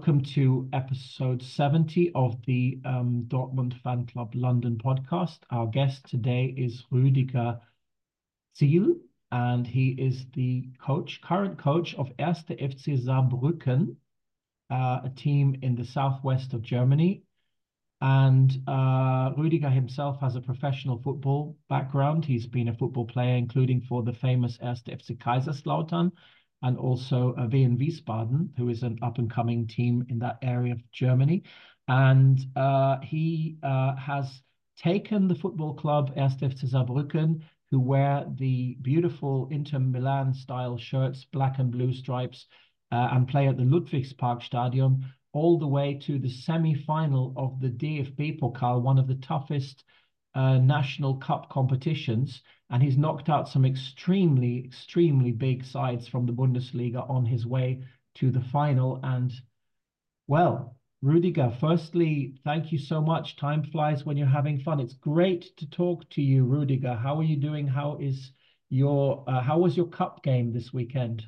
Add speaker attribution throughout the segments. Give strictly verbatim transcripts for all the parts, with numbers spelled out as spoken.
Speaker 1: welcome to episode seventy of the um, Dortmund Fan Club London podcast. Our guest today is Rüdiger Ziel, and he is the coach, current coach of Erster F C Saarbrücken, uh, a team in the southwest of Germany. And uh, Rüdiger himself has a professional football background. He's been a football player, including for the famous Erster F C Kaiserslautern, and also uh, Wien Wiesbaden, who is an up-and-coming team in that area of Germany. And uh, he uh, has taken the football club Erster F C Saarbrücken, who wear the beautiful Inter Milan-style shirts, black and blue stripes, uh, and play at the Ludwigspark Stadium, all the way to the semi-final of the D F B Pokal, one of the toughest uh, national cup competitions. And he's knocked out some extremely, extremely big sides from the Bundesliga on his way to the final. And, well, Rüdiger, firstly, thank you so much. Time flies when you're having fun. It's great to talk to you, Rüdiger. How are you doing? How is your, uh, how was your cup game this weekend?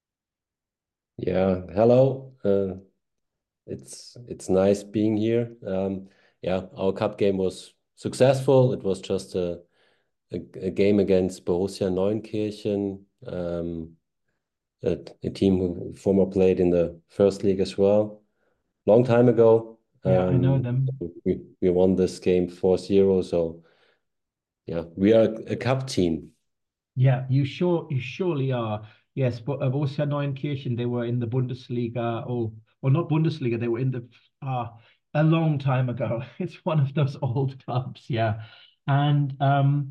Speaker 2: Yeah, hello. Uh, it's it's nice being here. Um, yeah, our cup game was successful. It was just a a, a game against Borussia Neunkirchen, um, a, a team who former played in the first league as well, long time ago.
Speaker 1: Yeah, I know
Speaker 2: Um,
Speaker 1: them.
Speaker 2: we we won this game four zero. So yeah, we are a cup team.
Speaker 1: Yeah, you sure you surely are. Yes, but uh, Borussia Neunkirchen, they were in the Bundesliga, or or not Bundesliga, they were in the uh a long time ago. It's one of those old clubs, yeah. And um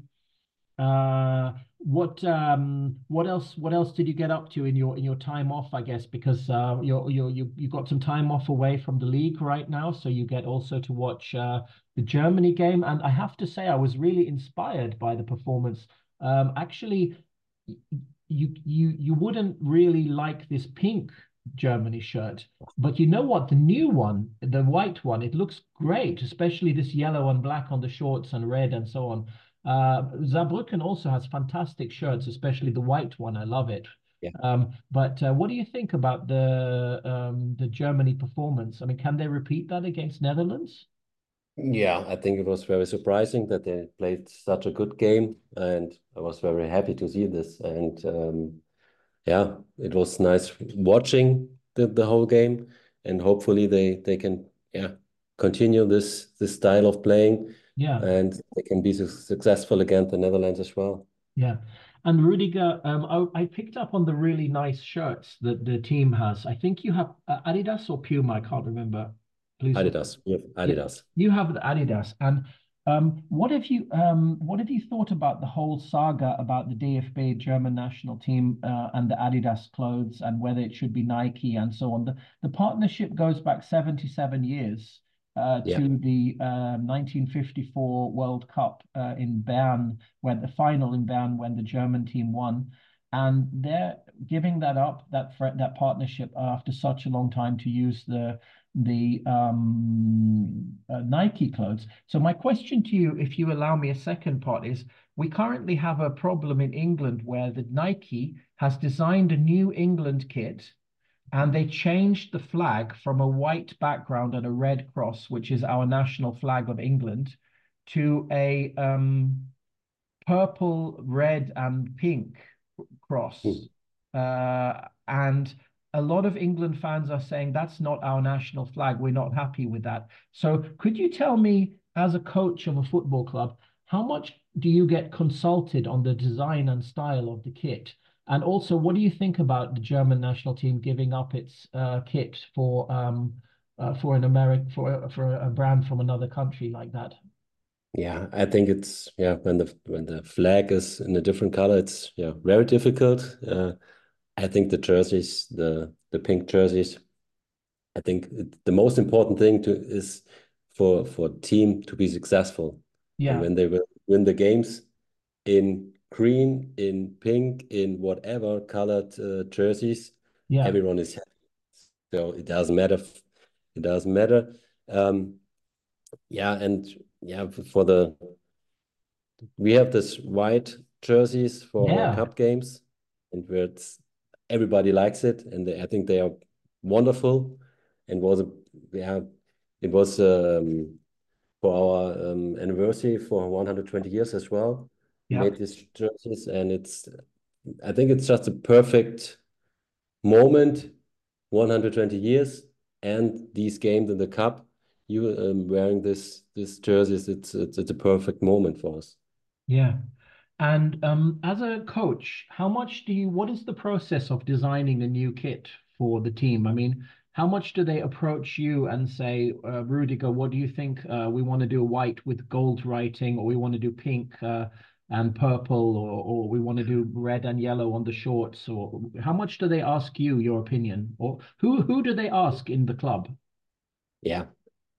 Speaker 1: uh what um what else what else did you get up to in your in your time off, I guess, because uh you're you're you you got some time off away from the league right now, so you get also to watch uh the Germany game. And I have to say I was really inspired by the performance. Um actually, you you you wouldn't really like this pink Germany shirt, but you know what? The new one, the white one, it looks great, especially this yellow and black on the shorts and red and so on. Uh, Saarbrücken also has fantastic shirts, especially the white one. I love it.
Speaker 2: Yeah.
Speaker 1: Um, but uh, what do you think about the um, the Germany performance? I mean, can they repeat that against Netherlands?
Speaker 2: Yeah, I think it was very surprising that they played such a good game, and I was very happy to see this. And um, yeah, it was nice watching the, the whole game, and hopefully they they can yeah continue this this style of playing,
Speaker 1: Yeah.
Speaker 2: and they can be su successful against the Netherlands as well.
Speaker 1: Yeah. And Rudiger, um, I, I picked up on the really nice shirts that the team has. I think you have uh, Adidas or Puma. I can't remember. Please.
Speaker 2: Adidas, yeah,
Speaker 1: Yeah,
Speaker 2: Adidas.
Speaker 1: you have the Adidas. And um, what have you um, what have you thought about the whole saga about the D F B German national team uh, and the Adidas clothes, and whether it should be Nike and so on? The the partnership goes back seventy-seven years uh,
Speaker 2: Yeah.
Speaker 1: to the uh, nineteen fifty-four World Cup uh, in Bern, when the final in Bern, when the German team won. And they're giving that up, that fr- that partnership, after such a long time, to use the the um, uh, Nike clothes. So my question to you, if you allow me a second part, is we currently have a problem in England where the Nike has designed a new England kit, and they changed the flag from a white background and a red cross, which is our national flag of England, to a um, purple, red, and pink cross.
Speaker 2: Mm.
Speaker 1: Uh, and a lot of England fans are saying that's not our national flag. We're not happy with that. So could you tell me, as a coach of a football club, how much do you get consulted on the design and style of the kit? And also, what do you think about the German national team giving up its uh, kit for um, uh, for an American for for a brand from another country like that?
Speaker 2: Yeah, I think it's yeah when the when the flag is in a different color, it's yeah very difficult. Uh, I think the jerseys, the the pink jerseys, I think it, the most important thing to is for for team to be successful, and
Speaker 1: Yeah,
Speaker 2: when they will win the games in green, in pink, in whatever colored uh, jerseys,
Speaker 1: yeah,
Speaker 2: everyone is happy. So it doesn't matter. It doesn't matter. Um, yeah, and yeah, for the we have this white jerseys for our
Speaker 1: yeah,
Speaker 2: cup games, and where it's everybody likes it, and they, I think they are wonderful. and was a yeah, it was um, for our um, anniversary for one hundred twenty years as well. We
Speaker 1: Yeah.
Speaker 2: made these jerseys, and it's I think it's just a perfect moment, one hundred twenty years, and these games in the cup. You um, wearing this this jerseys, it's, it's it's a perfect moment for us.
Speaker 1: Yeah. And um, as a coach, how much do you, what is the process of designing a new kit for the team? I mean, how much do they approach you and say, uh, Rudiger, what do you think? Uh, we want to do white with gold writing, or we want to do pink uh, and purple, or, or we want to do red and yellow on the shorts? Or how much do they ask you your opinion? Or who who do they ask in the club?
Speaker 2: Yeah,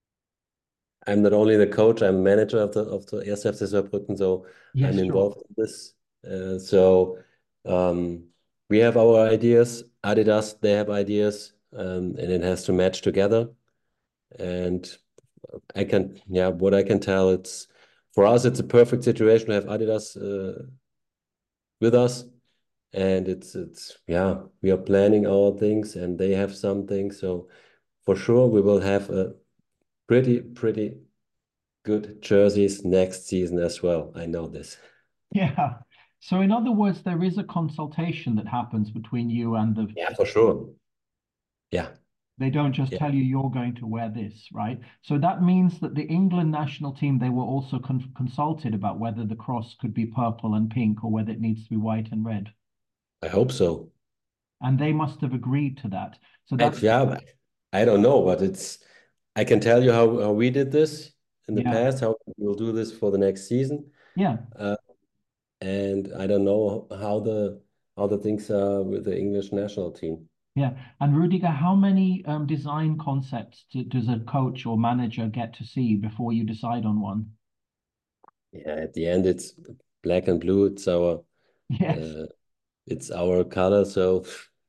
Speaker 2: I'm not only the coach, I'm manager of the of the erste F C Saarbrücken, so I'm
Speaker 1: Yes, sure.
Speaker 2: involved in this. Uh, so um, we have our ideas. Adidas, they have ideas, um, and it has to match together. And I can, yeah, what I can tell, it's for us, it's a perfect situation to have Adidas uh, with us, and it's it's yeah, we are planning our things, and they have some things. So for sure, we will have a pretty pretty good jerseys next season as well. I know this.
Speaker 1: Yeah. So in other words, there is a consultation that happens between you and the
Speaker 2: Yeah, for sure. Yeah,
Speaker 1: they don't just
Speaker 2: yeah,
Speaker 1: tell you you're going to wear this, right? So that means that the England national team, they were also con consulted about whether the cross could be purple and pink or whether it needs to be white and red.
Speaker 2: I hope so.
Speaker 1: And they must have agreed to that. So
Speaker 2: I,
Speaker 1: that's,
Speaker 2: yeah, I don't know, but it's. I can tell you how, how we did this in the
Speaker 1: yeah,
Speaker 2: past. How we'll do this for the next season.
Speaker 1: yeah,
Speaker 2: Uh, and I don't know how the how the things are with the English national team.
Speaker 1: yeah. And Rudiger, how many um, design concepts do, does a coach or manager get to see before you decide on one?
Speaker 2: Yeah, at the end it's black and blue. It's our
Speaker 1: Yes,
Speaker 2: uh, it's our color, so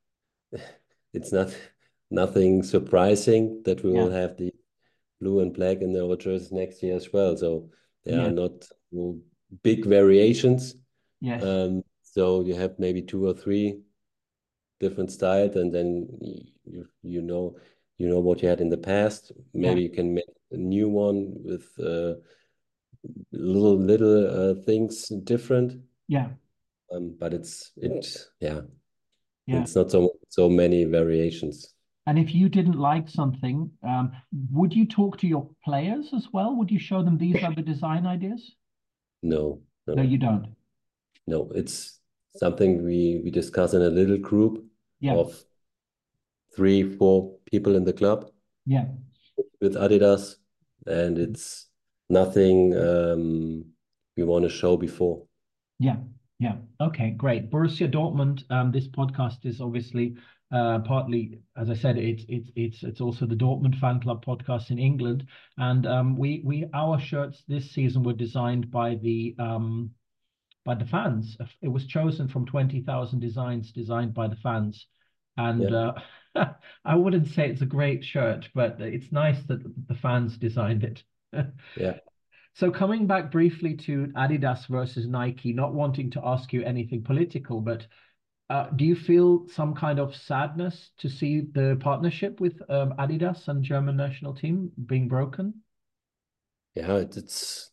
Speaker 2: it's not nothing surprising that we
Speaker 1: yeah,
Speaker 2: will have the blue and black in the jerseys next year as well. So there are
Speaker 1: yes,
Speaker 2: not no big variations.
Speaker 1: yes,
Speaker 2: Um, so you have maybe two or three different styles, and then you you know you know what you had in the past.
Speaker 1: yeah,
Speaker 2: Maybe you can make a new one with uh, little little uh, things different.
Speaker 1: yeah,
Speaker 2: Um, but it's it's yeah,
Speaker 1: yeah.
Speaker 2: it's not so so many variations.
Speaker 1: And if you didn't like something, um, would you talk to your players as well? Would you show them these are the design ideas?
Speaker 2: No, no,
Speaker 1: No,
Speaker 2: no,
Speaker 1: you don't.
Speaker 2: no. It's something we we discuss in a little group
Speaker 1: Yeah,
Speaker 2: of three, four people in the club
Speaker 1: yeah,
Speaker 2: with Adidas, and it's nothing um, we want to show before.
Speaker 1: yeah, yeah. Okay, great. Borussia Dortmund. Um, this podcast is obviously uh, partly, as I said, it's it's it's it's also the Dortmund fan club podcast in England, and um, we we our shirts this season were designed by the um by the fans. It was chosen from twenty thousand designs designed by the fans. And
Speaker 2: Yeah,
Speaker 1: uh, I wouldn't say it's a great shirt, but it's nice that the fans designed it.
Speaker 2: yeah.
Speaker 1: So coming back briefly to Adidas versus Nike, not wanting to ask you anything political, but uh, do you feel some kind of sadness to see the partnership with um, Adidas and German national team being broken?
Speaker 2: Yeah, it, it's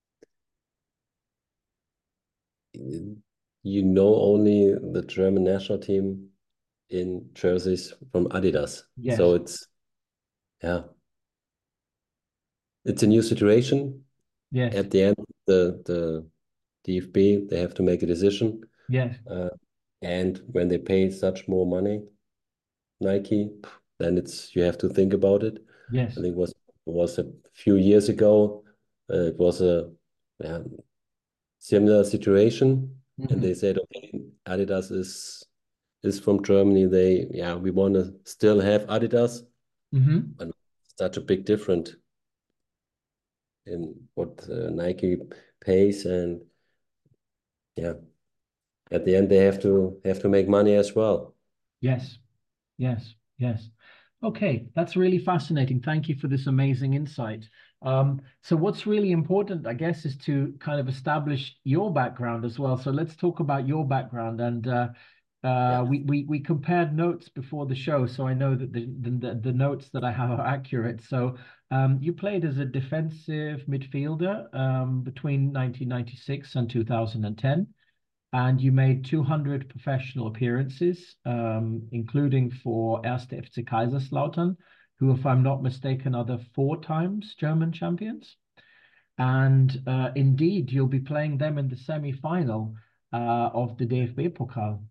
Speaker 2: you know only the German national team in jerseys from Adidas.
Speaker 1: Yes,
Speaker 2: So it's yeah, it's a new situation.
Speaker 1: yes,
Speaker 2: At the end, the the D F B they have to make a decision.
Speaker 1: yes,
Speaker 2: Uh, and when they pay such more money, Nike, then it's you have to think about it. I
Speaker 1: yes.
Speaker 2: think it was was a few years ago. Uh, it was a yeah, similar situation, and they
Speaker 1: Hmm.
Speaker 2: said, okay, Adidas is is from Germany. They yeah, we want to still have Adidas,
Speaker 1: Hmm.
Speaker 2: but such a big difference in what uh, Nike pays, and yeah, at the end they have to have to make money as well.
Speaker 1: Yes, yes, yes. Okay, that's really fascinating. Thank you for this amazing insight. Um, so what's really important, I guess, is to kind of establish your background as well. So let's talk about your background. And uh, Uh,
Speaker 2: Yeah.
Speaker 1: we, we we compared notes before the show, so I know that the the, the notes that I have are accurate. So um, you played as a defensive midfielder um, between nineteen ninety-six and two thousand ten, and you made two hundred professional appearances, um, including for Erste F C Kaiserslautern, who, if I'm not mistaken, are the four times German champions. And uh, indeed, you'll be playing them in the semi-final uh, of the D F B Pokal.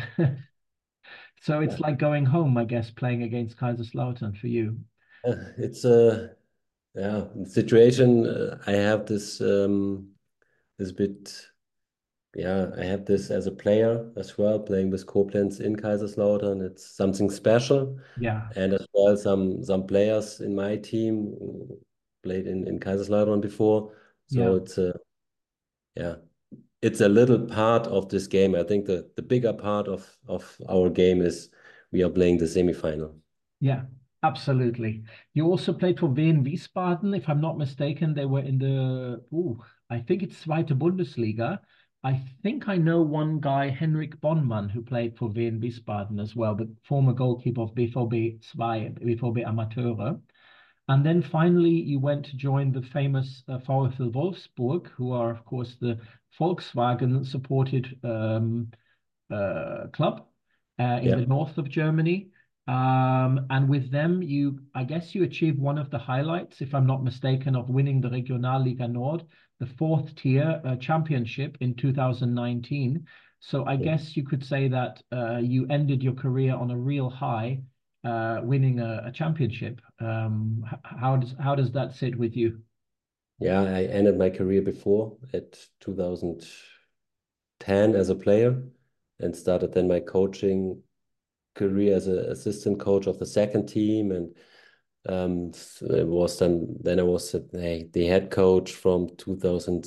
Speaker 1: So it's
Speaker 2: Yeah.
Speaker 1: like going home, I guess, playing against Kaiserslautern for you.
Speaker 2: Uh, It's a yeah situation. Uh, I have this um this bit. Yeah, I have this as a player as well, playing with Koblenz in Kaiserslautern. It's something special,
Speaker 1: Yeah,
Speaker 2: and as well some some players in my team who played in in Kaiserslautern before. So
Speaker 1: yeah,
Speaker 2: it's a yeah, it's a little part of this game. I think the the bigger part of of our game is we are playing the semifinal.
Speaker 1: yeah, absolutely. You also played for Wien Wiesbaden, if I'm not mistaken. They were in the, ooh, I think it's Zweite Bundesliga. I think I know one guy, Henrik Bonnmann, who played for Wien Wiesbaden as well, the former goalkeeper of B V B two, B V B Amateure. And then finally, you went to join the famous uh, VfL Wolfsburg, who are, of course, the Volkswagen supported um, uh, club uh, in
Speaker 2: Yeah,
Speaker 1: the north of Germany. Um, and with them, you, I guess you achieved one of the highlights, if I'm not mistaken, of winning the Regionalliga Nord, the fourth tier uh, championship in two thousand nineteen. So I guess you could say that uh, you ended your career on a real high, uh, winning a, a championship. Um, how does how does that sit with you?
Speaker 2: yeah. I ended my career before at two thousand ten as a player, and started then my coaching career as an assistant coach of the second team, and um, it was then then I was the, the head coach from two thousand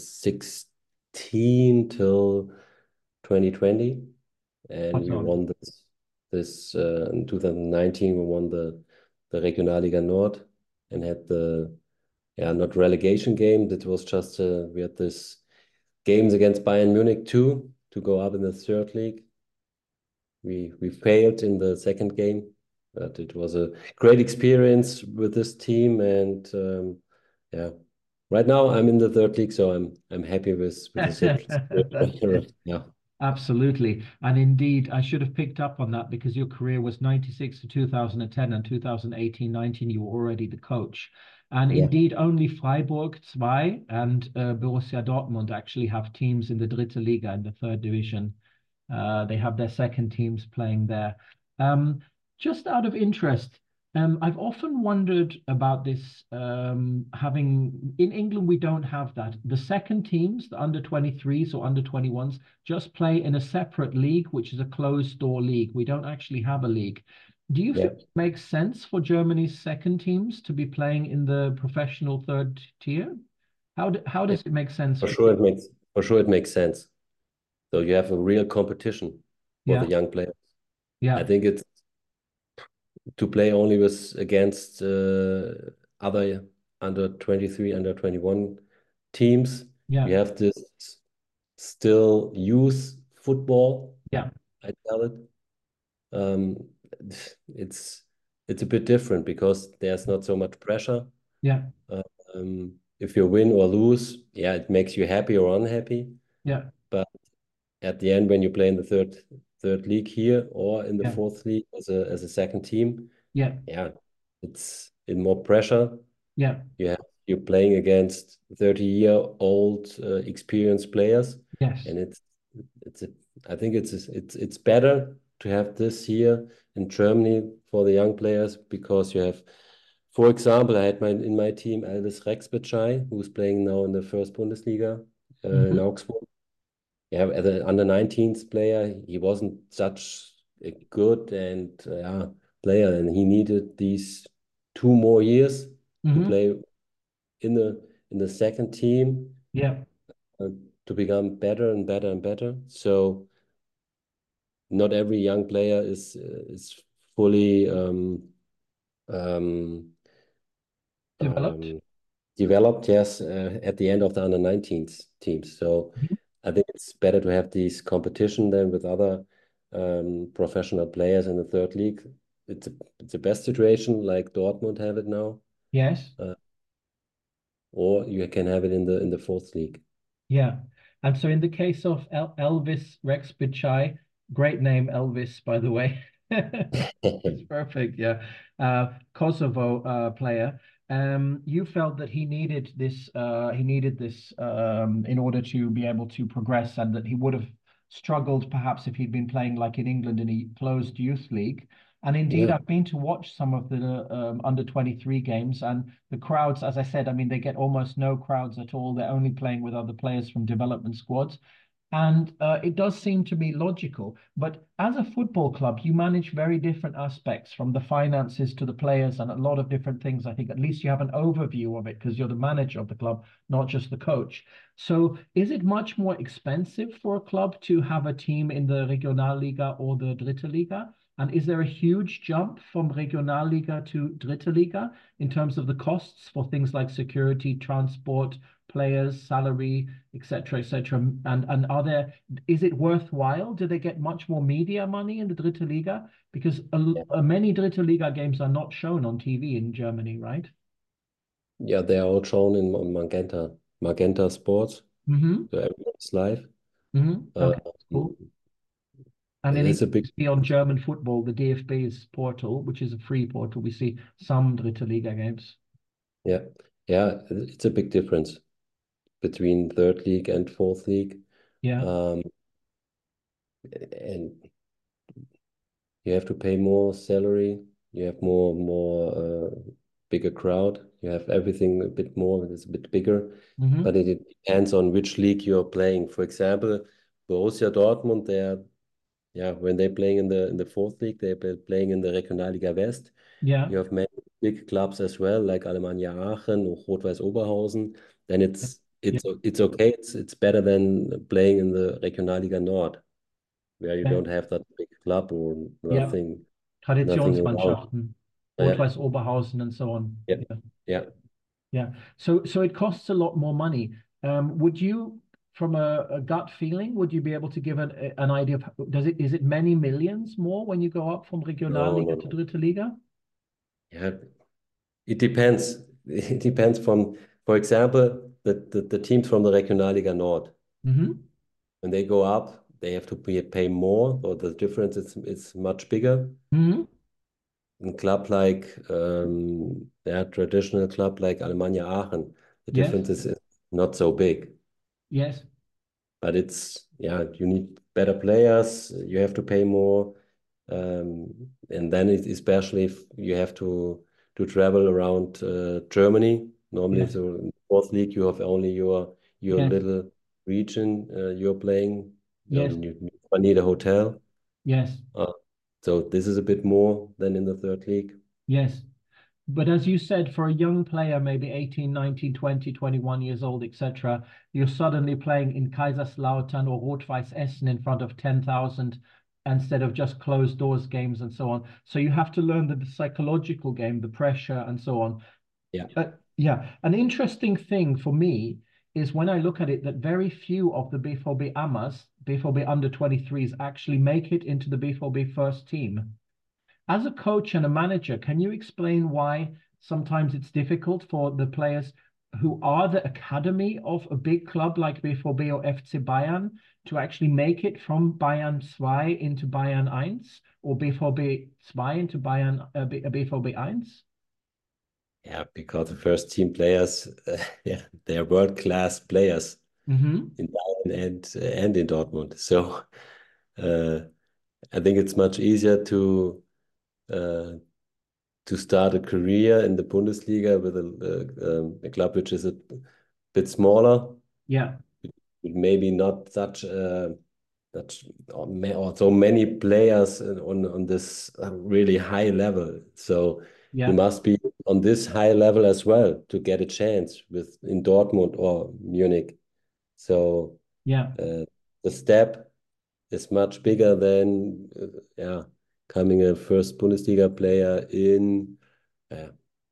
Speaker 2: sixteen till twenty twenty, and
Speaker 1: Spot
Speaker 2: we
Speaker 1: on.
Speaker 2: won this this uh, in two thousand nineteen we won the the Regionalliga Nord and had the yeah not relegation game. That was just uh, we had this games against Bayern Munich too to go up in the third league. We we failed in the second game, but it was a great experience with this team. And um, yeah, right now I'm in the third league, so I'm I'm happy with with the situation right now.
Speaker 1: Absolutely. And indeed, I should have picked up on that because your career was ninety-six to two thousand ten, and two thousand eighteen nineteen, you were already the coach. And
Speaker 2: Yeah,
Speaker 1: indeed, only Freiburg two and uh, Borussia Dortmund actually have teams in the Dritte Liga, in the third division. Uh, they have their second teams playing there. Um, just out of interest, um, I've often wondered about this. Um, having in England, we don't have that. The second teams, the under twenty-threes or under twenty-ones, just play in a separate league, which is a closed door league. We don't actually have a league. Do you
Speaker 2: yeah.
Speaker 1: think it makes sense for Germany's second teams to be playing in the professional third tier? How do, how
Speaker 2: Yeah.
Speaker 1: does it make sense
Speaker 2: For
Speaker 1: for
Speaker 2: sure
Speaker 1: you?
Speaker 2: it makes for sure it makes sense. So you have a real competition for the
Speaker 1: Yeah,
Speaker 2: young players. I
Speaker 1: yeah,
Speaker 2: think it's to play only with against uh, other under twenty-three, under twenty-one teams.
Speaker 1: yeah,
Speaker 2: You have this still use football,
Speaker 1: yeah,
Speaker 2: I tell it. Um, it's it's a bit different because there's not so much pressure.
Speaker 1: yeah,
Speaker 2: Um, if you win or lose, yeah, it makes you happy or unhappy.
Speaker 1: yeah,
Speaker 2: But at the end, when you play in the third third league here or in the
Speaker 1: yeah,
Speaker 2: fourth league as a as a second team,
Speaker 1: yeah,
Speaker 2: yeah, it's in more pressure.
Speaker 1: yeah,
Speaker 2: You have you're playing against thirty year old uh, experienced players,
Speaker 1: yes.
Speaker 2: and it's it's a, I think it's it's it's better to have this here in Germany for the young players because you have, for example, I had my in my team Aldis Rexbecaj, who's playing now in the first Bundesliga uh, in
Speaker 1: Mhm,
Speaker 2: Augsburg. Yeah, as an under nineteens player, he wasn't such a good and uh, yeah, player, and he needed these two more years to
Speaker 1: mhm,
Speaker 2: play in the in the second team
Speaker 1: yeah,
Speaker 2: uh, to become better and better and better. So not every young player is uh, is fully um, um,
Speaker 1: developed.
Speaker 2: um, developed. Yes, uh, at the end of the under nineteens teams. So
Speaker 1: Mhm.
Speaker 2: I think it's better to have these competition than with other. um, professional players in the third league. It's a, it's the best situation, like Dortmund have it now,
Speaker 1: Yes.
Speaker 2: uh, or you can have it in the in the fourth league.
Speaker 1: Yeah. And so in the case of El Elvis Rex Bichai, great name, Elvis, by the way. It's perfect, yeah. Uh, Kosovo uh, player. Um, you felt that he needed this, uh, he needed this um, in order to be able to progress, and that he would have struggled perhaps if he'd been playing like in England in a closed youth league. And indeed,
Speaker 2: Yeah,
Speaker 1: I've been to watch some of the um, under twenty-three games, and the crowds, as I said, I mean, they get almost no crowds at all. They're only playing with other players from development squads. And uh, it does seem to me logical. But as a football club, you manage very different aspects from the finances to the players and a lot of different things. I think at least you have an overview of it because you're the manager of the club, not just the coach. So is it much more expensive for a club to have a team in the Regionalliga or the Dritte Liga? And is there a huge jump from Regionalliga to Dritte Liga in terms of the costs for things like security, transport, players, salary, et cetera, et cetera? And and are there, is it worthwhile? Do they get much more media money in the Dritte Liga? Because a,
Speaker 2: yeah,
Speaker 1: a many Dritte Liga games are not shown on T V in Germany, right?
Speaker 2: yeah. They are all shown in on Magenta Magenta Sports,
Speaker 1: Mm-hmm.
Speaker 2: so everything's live.
Speaker 1: Mm-hmm.
Speaker 2: Uh,
Speaker 1: Okay, cool. And then
Speaker 2: it's
Speaker 1: even
Speaker 2: a big,
Speaker 1: we see on German football, the D F B's portal, which is a free portal, we see some Dritte Liga games.
Speaker 2: yeah, yeah. It's a big difference between third league and fourth league.
Speaker 1: Yeah.
Speaker 2: Um, and you have to pay more salary. You have more more uh, bigger crowd. You have everything a bit more. It's a bit bigger,
Speaker 1: Mm-hmm.
Speaker 2: but it, it depends on which league you're playing. For example, Borussia Dortmund, they're yeah, when they're playing in the in the fourth league, they're play- playing in the Regionalliga West.
Speaker 1: Yeah.
Speaker 2: You have many big clubs as well, like Alemannia Aachen or Rot-Weiß Oberhausen. Then it's
Speaker 1: Yeah.
Speaker 2: it's it's okay. It's it's better than playing in the Regionalliga Nord, where you
Speaker 1: Yeah.
Speaker 2: don't have that big club or
Speaker 1: Yeah.
Speaker 2: nothing nothing around.
Speaker 1: Traditionsmannschaften,
Speaker 2: Yeah,
Speaker 1: Rot-Weiß Oberhausen and so on.
Speaker 2: yeah,
Speaker 1: Yeah.
Speaker 2: yeah.
Speaker 1: Yeah. So so it costs a lot more money. Um, would you, from a, a gut feeling, would you be able to give an an idea of, does it, is it many millions more when you go up from
Speaker 2: No, no,
Speaker 1: Regionalliga to
Speaker 2: no.
Speaker 1: Dritte Liga?
Speaker 2: Yeah, it depends. It depends from, for example, the, the, the teams from the Regionalliga Nord.
Speaker 1: Mm-hmm.
Speaker 2: When they go up, they have to pay, pay more, or the difference is, is much bigger.
Speaker 1: Mm-hmm.
Speaker 2: A club like um, their traditional club like Alemannia Aachen, the
Speaker 1: Yes.
Speaker 2: difference is, is not so big.
Speaker 1: Yes.
Speaker 2: But it's, yeah, you need better players, you have to pay more. Um, and then it, especially if you have to to travel around uh, Germany. Normally,
Speaker 1: Yes.
Speaker 2: so in the fourth league, you have only your your
Speaker 1: Yes.
Speaker 2: little region uh, you're playing. You,
Speaker 1: Yes.
Speaker 2: you, you need a hotel.
Speaker 1: Yes.
Speaker 2: Uh, so this is a bit more than in the third league.
Speaker 1: Yes. But as you said, for a young player, maybe eighteen, nineteen, twenty, twenty-one years old, et cetera, you're suddenly playing in Kaiserslautern or Rot-Weiß Essen in front of ten thousand instead of just closed doors games and so on. So you have to learn the, the psychological game, the pressure and so on.
Speaker 2: Yeah.
Speaker 1: Uh, yeah, an interesting thing for me is when I look at it that very few of the B four B Amas, B four B under twenty-threes actually make it into the B four B first team. As a coach and a manager, can you explain why sometimes it's difficult for the players who are the academy of a big club like B four B or F C Bayern to actually make it from Bayern two into Bayern one or B four B two into Bayern uh, B four B one?
Speaker 2: Yeah, because the first team players, uh, yeah, they are world class players
Speaker 1: Mm-hmm.
Speaker 2: in Bayern and and in Dortmund. So uh, I think it's much easier to uh, to start a career in the Bundesliga with a, a, um, a club which is a bit smaller,
Speaker 1: Yeah,
Speaker 2: with maybe not such uh, such or, ma- or so many players on on this uh, really high level. So you
Speaker 1: yeah,
Speaker 2: must be on this high level as well to get a chance with in Dortmund or Munich. So
Speaker 1: yeah,
Speaker 2: uh, the step is much bigger than uh, yeah coming a first Bundesliga player in. Uh,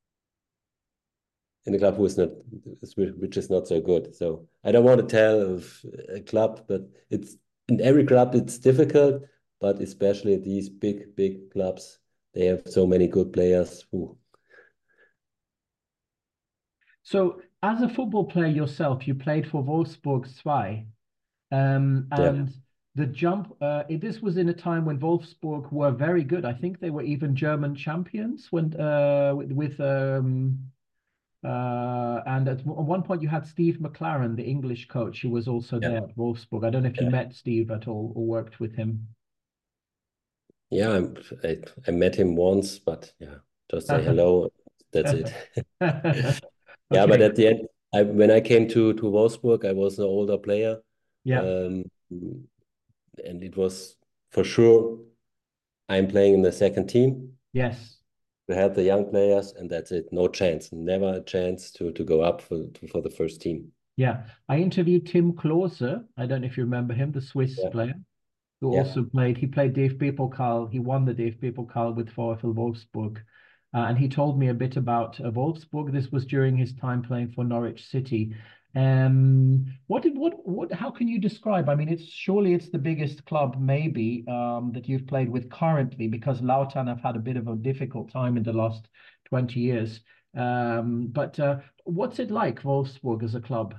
Speaker 2: in a club who is not which is not so good. So I don't want to tell of a club, but it's in every club it's difficult. but especially these big, big clubs, they have so many good players. Who,
Speaker 1: So, as a football player yourself, you played for Wolfsburg two, um,
Speaker 2: yeah,
Speaker 1: and the jump. Uh, it- this was in a time when Wolfsburg were very good. I think they were even German champions when uh, with, with um, uh, and at one point you had Steve McLaren, the English coach, who was also
Speaker 2: yeah,
Speaker 1: there at Wolfsburg. I don't know if you
Speaker 2: yeah.
Speaker 1: met Steve at all or worked with him.
Speaker 2: Yeah, I'm- I, I met him once, but yeah, just say hello. That's it. Yeah, but
Speaker 1: Okay.
Speaker 2: at the end, I when I came to to Wolfsburg, I was an older player,
Speaker 1: Yeah.
Speaker 2: um, and it was for sure I'm playing in the second team
Speaker 1: Yes.
Speaker 2: to help the young players, and that's it. No chance, never a chance to to go up for to, for the first team.
Speaker 1: Yeah. I interviewed Tim Klose. I don't know if you remember him, the Swiss
Speaker 2: Yeah,
Speaker 1: player, who
Speaker 2: yeah,
Speaker 1: also played. He played D F B-Pokal. He won the D F B-Pokal with VfL Wolfsburg. Uh, and he told me a bit about uh, Wolfsburg. This was during his time playing for Norwich City. Um, what did what what? How can you describe? I mean, it's surely it's the biggest club maybe um, that you've played with currently, because Lautern have had a bit of a difficult time in the last twenty years. Um, but uh, what's it like, Wolfsburg as a club?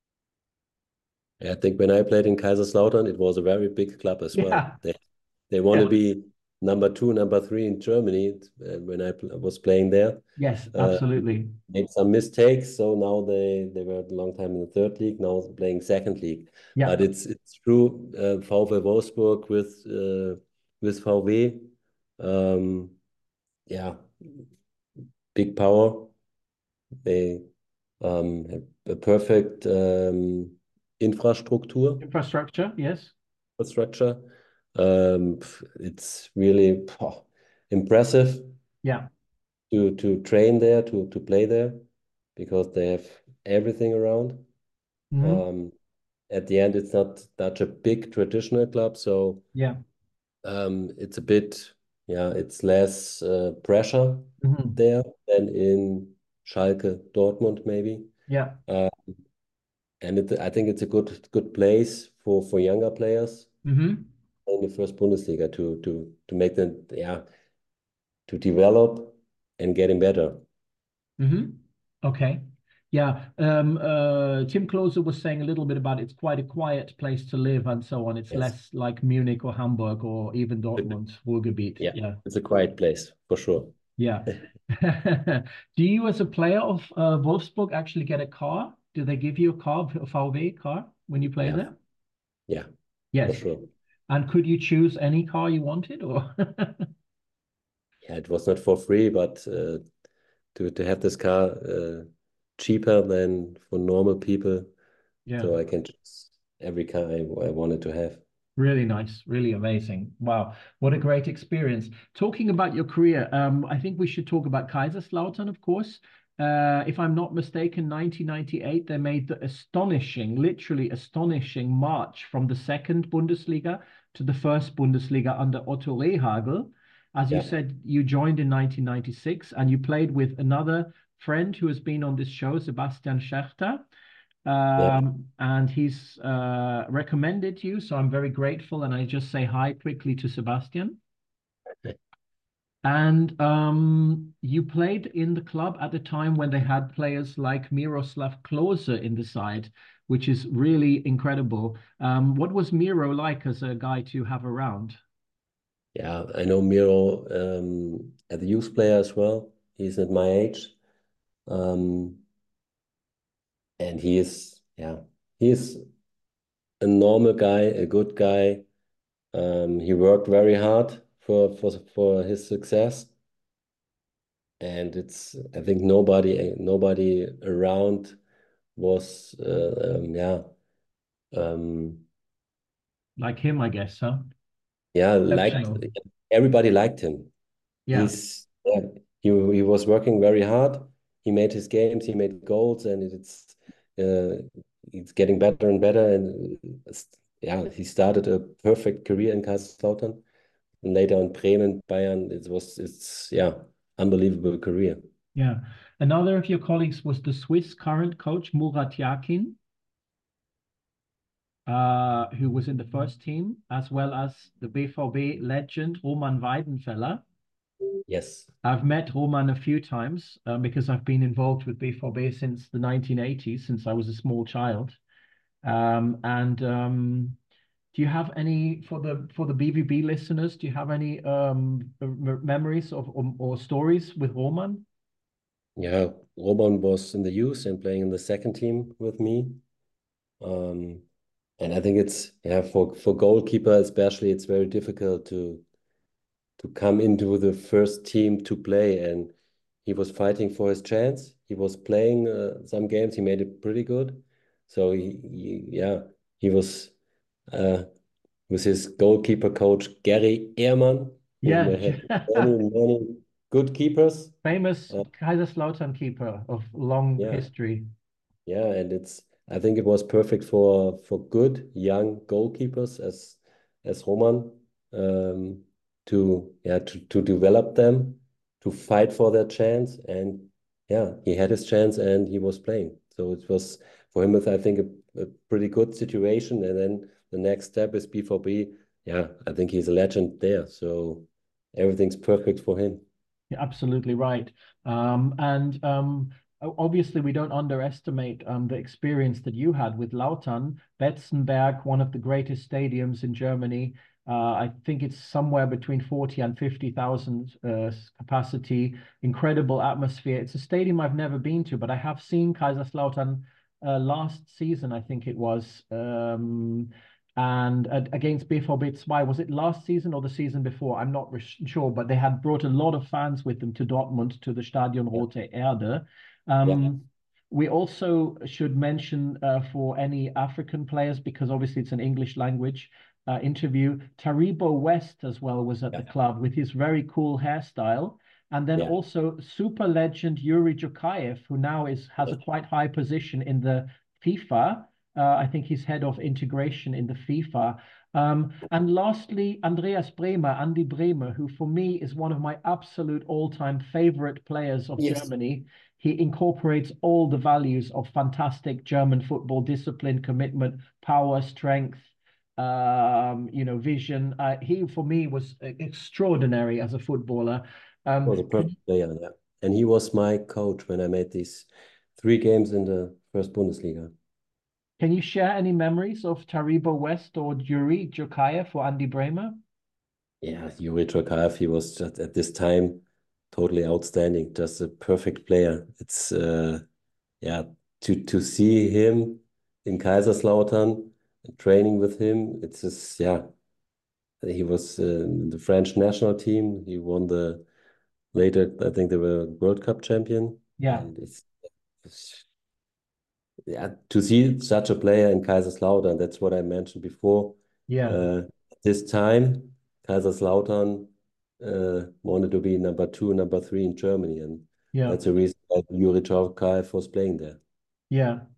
Speaker 2: I think when I played in Kaiserslautern, it was a very big club as well.
Speaker 1: Yeah.
Speaker 2: They they want to
Speaker 1: Yeah.
Speaker 2: be number two, number three in Germany uh, when I pl was playing there.
Speaker 1: Yes,
Speaker 2: Uh,
Speaker 1: absolutely.
Speaker 2: Made some mistakes, so now they they were a long time in the third league, now playing second league.
Speaker 1: Yeah.
Speaker 2: But it's it's true, uh, VfL Wolfsburg with uh, with V W, um, yeah, big power. They um, have a perfect um, Infrastruktur,
Speaker 1: Infrastructure, yes.
Speaker 2: structure. Um, it's really pah, impressive
Speaker 1: Yeah.
Speaker 2: to to train there, to to play there, because they have everything around.
Speaker 1: Hmm.
Speaker 2: Um, at the end, it's not such a big traditional club, so
Speaker 1: Yeah.
Speaker 2: um, it's a bit, yeah, it's less uh, pressure
Speaker 1: Hmm.
Speaker 2: there than in Schalke, Dortmund, maybe.
Speaker 1: Yeah.
Speaker 2: Uh, and it, I think it's a good good place for for younger players
Speaker 1: Hmm.
Speaker 2: in the first Bundesliga to to to make them, yeah, to develop and getting better.
Speaker 1: Hmm. Okay. Yeah. Um, uh, Tim Klose was saying a little bit about it's quite a quiet place to live and so on. It's
Speaker 2: Yes.
Speaker 1: less like Munich or Hamburg or even Dortmund, Ruhrgebiet.
Speaker 2: Yeah,
Speaker 1: Yeah.
Speaker 2: it's a quiet place for sure.
Speaker 1: Yeah. Do you, as a player of uh, Wolfsburg, actually get a car? Do they give you a car, a V W car, when you play
Speaker 2: Yeah,
Speaker 1: there?
Speaker 2: yeah, for
Speaker 1: Yes.
Speaker 2: sure.
Speaker 1: And could you choose any car you wanted, or?
Speaker 2: Yeah, it was not for free, but uh, to to have this car uh, cheaper than for normal people,
Speaker 1: Yeah.
Speaker 2: so I can choose every car I, I wanted to have.
Speaker 1: Really nice, really amazing. Wow, what a great experience. Talking about your career, um, I think we should talk about Kaiserslautern, of course. Uh, if I'm not mistaken, nineteen ninety-eight, they made the astonishing, literally astonishing march from the second Bundesliga to the first Bundesliga under Otto Rehhagel. As you
Speaker 2: Yeah,
Speaker 1: said, you joined in nineteen ninety-six and you played with another friend who has been on this show, Sebastian Scherter.
Speaker 2: yeah.
Speaker 1: Um, and he's uh, recommended you, so I'm very grateful. And I just say hi quickly to Sebastian. And um, you played in the club at the time when they had players like Miroslav Klose in the side, which is really incredible. Um, what was Miro like as a guy to have around?
Speaker 2: Yeah, I know Miro um, as a youth player as well. He's at my age, um, and he is, yeah, he is a normal guy, a good guy. Um, he worked very hard for for for his success, and it's I think nobody nobody around was uh, um, yeah um,
Speaker 1: Like him, I guess, huh?
Speaker 2: yeah liked
Speaker 1: Exceptional.
Speaker 2: everybody liked him.
Speaker 1: Yeah,
Speaker 2: He's yeah, he he was working very hard. He made his games, he made goals, and it's uh, it's getting better and better. And uh, yeah, he started a perfect career in Kaiserslautern, and later on Bremen, Bayern. It was it's yeah unbelievable career.
Speaker 1: yeah. Another of your colleagues was the Swiss current coach, Murat Yakin. uh, who was in the first team, as well as the B V B legend Roman Weidenfeller.
Speaker 2: Yes.
Speaker 1: I've met Roman a few times um, because I've been involved with B V B since the nineteen eighties, since I was a small child. Um, and um, do you have any for the for the B V B listeners? Do you have any um, memories of or, or stories with Roman?
Speaker 2: Yeah, Roman was in the youth and playing in the second team with me. Um, and I think it's yeah for for goalkeeper especially it's very difficult to to come into the first team to play, and he was fighting for his chance. He was playing uh, some games. He made it pretty good. So he, he yeah he was uh, with his goalkeeper coach Gary Ehrmann, who
Speaker 1: Yeah,
Speaker 2: had many many good keepers.
Speaker 1: famous
Speaker 2: Uh,
Speaker 1: Kaiserslautern keeper of long
Speaker 2: yeah,
Speaker 1: history.
Speaker 2: yeah, and it's I think it was perfect for for good young goalkeepers as as Roman um, to yeah to, to develop them, to fight for their chance, and yeah he had his chance and he was playing. So it was for him I think a, a pretty good situation. And then the next step is B V B. Yeah, I think he's a legend there. So everything's perfect for him.
Speaker 1: You're absolutely right. Um, and um, obviously, we don't underestimate um, the experience that you had with Lautern, Betzenberg, one of the greatest stadiums in Germany. Uh, I think it's somewhere between forty and fifty thousand uh, capacity, incredible atmosphere. It's a stadium I've never been to, but I have seen Kaiserslautern uh, last season, I think it was. Um, and uh, against B V B two, was it last season or the season before? I'm not sure, but they had brought a lot of fans with them to Dortmund, to the Stadion
Speaker 2: Yeah,
Speaker 1: Rote Erde.
Speaker 2: yeah,
Speaker 1: Um, we also should mention uh, for any African players, because obviously it's an English language uh, interview, Taribo West as well was at
Speaker 2: yeah,
Speaker 1: the club with his very cool hairstyle. And then
Speaker 2: yeah.
Speaker 1: also super legend Yuri Jokayev, who now is has a quite high position in the FIFA. Uh, I think he's head of integration in the FIFA. Um, and lastly, Andreas Bremer, Andy Bremer, who for me is one of my absolute all-time favorite players of
Speaker 2: Yes.
Speaker 1: Germany. He incorporates all the values of fantastic German football: discipline, commitment, power, strength, um, you know, vision. Uh, he, for me, was extraordinary as a footballer. Um,
Speaker 2: Was a perfect player, yeah. And he was my coach when I made these three games in the first Bundesliga.
Speaker 1: can you share any memories of Taribo West or Yuri Jokayev for Andy Bremer?
Speaker 2: Yeah, Juri Chorkaeff, he was just at this time totally outstanding, just a perfect player. It's uh yeah, to to see him in Kaiserslautern training with him, it's just yeah, he was uh, in the French national team. He won the later, I think they were World Cup champion,
Speaker 1: Yeah,
Speaker 2: and it's, it's yeah, to see such a player in Kaiserslautern, that's what I mentioned before.
Speaker 1: yeah,
Speaker 2: Uh, at this time, Kaiserslautern uh, wanted to be number two, number three in Germany, and
Speaker 1: yeah,
Speaker 2: that's the reason why Yuri Čorkaeff was playing there.
Speaker 1: yeah.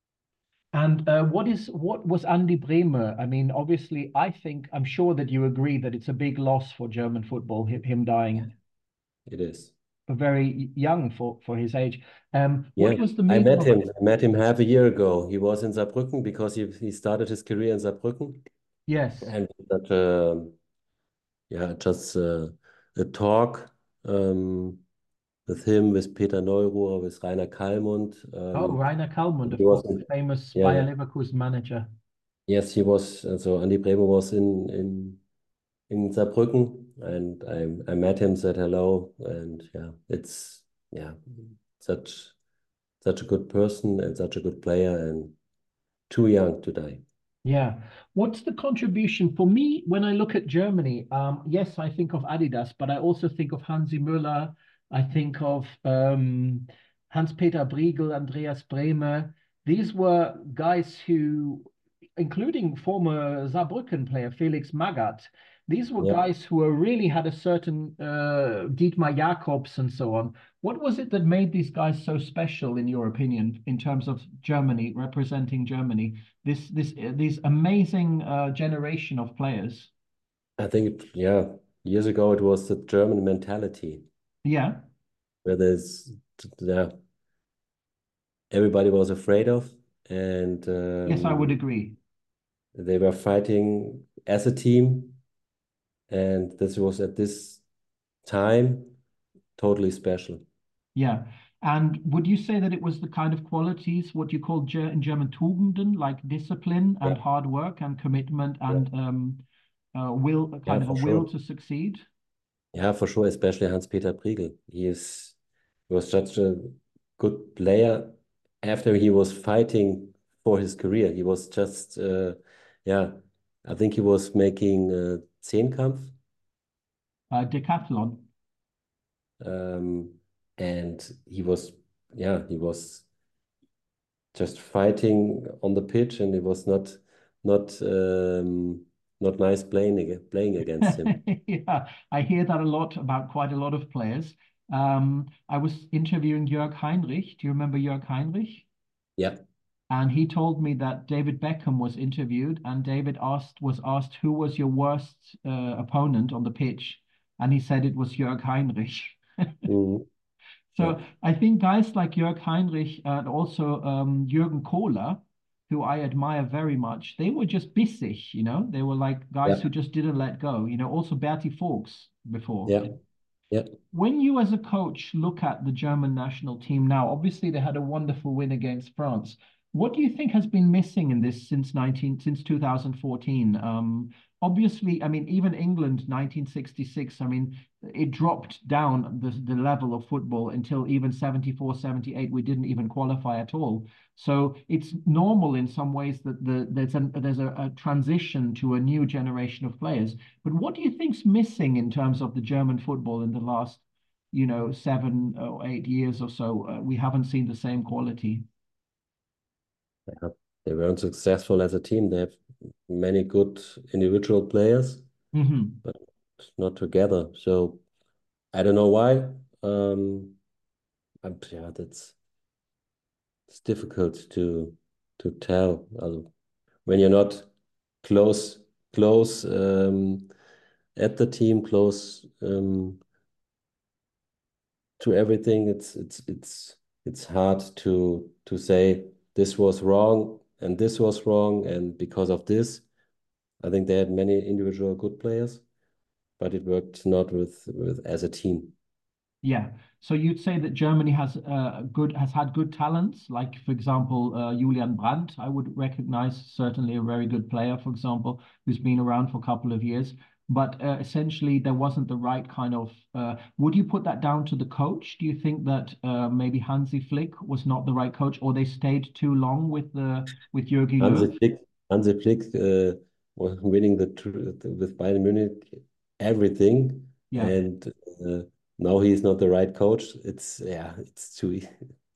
Speaker 1: And uh, what is what was Andy Bremer? I mean, obviously, I think I'm sure that you agree that it's a big loss for German football, him, him
Speaker 2: Yeah,
Speaker 1: dying
Speaker 2: it is.
Speaker 1: very young for for his age. Um,
Speaker 2: Yeah,
Speaker 1: what was the
Speaker 2: I
Speaker 1: meaning
Speaker 2: met
Speaker 1: of?
Speaker 2: him. I met him half a year ago. He was in Saarbrücken because he he started his career in Saarbrücken,
Speaker 1: Yes,
Speaker 2: and that um, yeah, just uh, a talk. Um, with him, with Peter Neuruhr, with Rainer Kallmund.
Speaker 1: oh,
Speaker 2: Um,
Speaker 1: Rainer Kallmund,
Speaker 2: he
Speaker 1: of
Speaker 2: was,
Speaker 1: course, the
Speaker 2: in,
Speaker 1: famous
Speaker 2: yeah,
Speaker 1: Bayer
Speaker 2: yeah,
Speaker 1: Leverkusen manager.
Speaker 2: yes, he was. uh, So Andy Bremer was in in in Saarbrücken, and I I met him, said hello, and yeah, it's yeah, such such a good person and such a good player, and too young to die.
Speaker 1: Yeah. What's the contribution for me when I look at Germany? Um, yes, I think of Adidas, but I also think of Hansi Müller. I think of um, Hans-Peter Briegel, Andreas Bremer. These were guys who, including former Saarbrücken player Felix Magath, these were
Speaker 2: Yeah,
Speaker 1: guys who were really had a certain uh, Dietmar Jakobs and so on. What was it that made these guys so special, in your opinion, in terms of Germany, representing Germany? This this this amazing uh, generation of players.
Speaker 2: I think it, yeah, years ago it was the German mentality
Speaker 1: Yeah.
Speaker 2: where there's yeah, everybody was afraid of, and
Speaker 1: Yes, I would
Speaker 2: um,
Speaker 1: agree.
Speaker 2: they were fighting as a team, and this was at this time totally special.
Speaker 1: Yeah. And would you say that it was the kind of qualities, what you call Ger in German Tugenden, like discipline and
Speaker 2: Yeah,
Speaker 1: hard work and commitment
Speaker 2: yeah,
Speaker 1: and um, uh, will, a
Speaker 2: yeah,
Speaker 1: kind of a
Speaker 2: for
Speaker 1: will
Speaker 2: sure.
Speaker 1: to succeed?
Speaker 2: Yeah, for sure, especially Hans-Peter Priegel. He is he was such a good player after he was fighting for his career. He was just uh, yeah, I think he was making uh, Zehnkampf,
Speaker 1: Uh, decathlon.
Speaker 2: um, and he was yeah, he was just fighting on the pitch, and it was not not um, not nice playing ag- playing against him.
Speaker 1: Yeah, I hear that a lot about quite a lot of players. Um, I was interviewing Jörg Heinrich. Do you remember Jörg Heinrich?
Speaker 2: Yeah.
Speaker 1: And he told me that David Beckham was interviewed, and David asked was asked who was your worst uh, opponent on the pitch, and he said it was Jörg Heinrich.
Speaker 2: Mhm. Yeah.
Speaker 1: So I think guys like Jörg Heinrich and also um, Jürgen Kohler, who I admire very much, they were just bissig, you know. They were like guys
Speaker 2: Yeah.
Speaker 1: who just didn't let go. You know, also Berti Vogts before.
Speaker 2: Yeah. Yeah.
Speaker 1: When you as a coach look at the German national team now, obviously they had a wonderful win against France. What do you think has been missing in this since nineteen since two thousand fourteen? Um, obviously, I mean, even England nineteen sixty-six, I mean, it dropped down the, the level of football until even seventy-four, seventy-eight, we didn't even qualify at all. So it's normal in some ways that the there's a there's a, a transition to a new generation of players. But what do you think's missing in terms of the German football in the last, you know, seven or eight years or so? Uh, we haven't seen the same quality.
Speaker 2: Yeah. They weren't successful as a team. They have many good individual players,
Speaker 1: Hmm.
Speaker 2: but not together. So I don't know why. Um, I'm, yeah, that's it's difficult to to tell. Also, when you're not close close um, at the team, close um, to everything, it's it's it's it's hard to to say this was wrong and this was wrong, and because of this, I think they had many individual good players, but it worked not with with as a team.
Speaker 1: Yeah. So you'd say that Germany has uh, good has had good talents, like for example, uh, Julian Brandt. I would recognize certainly a very good player, for example, who's been around for a couple of years. But uh, essentially, there wasn't the right kind of. Uh, would you put that down to the coach? Do you think that uh, maybe Hansi Flick was not the right coach, or they stayed too long with the with Jürgen
Speaker 2: Hansi
Speaker 1: Löw?
Speaker 2: Flick, Hansi Flick uh, was winning the tr- with Bayern Munich everything,
Speaker 1: Yeah.
Speaker 2: and uh, now he's not the right coach. It's yeah, it's too. e-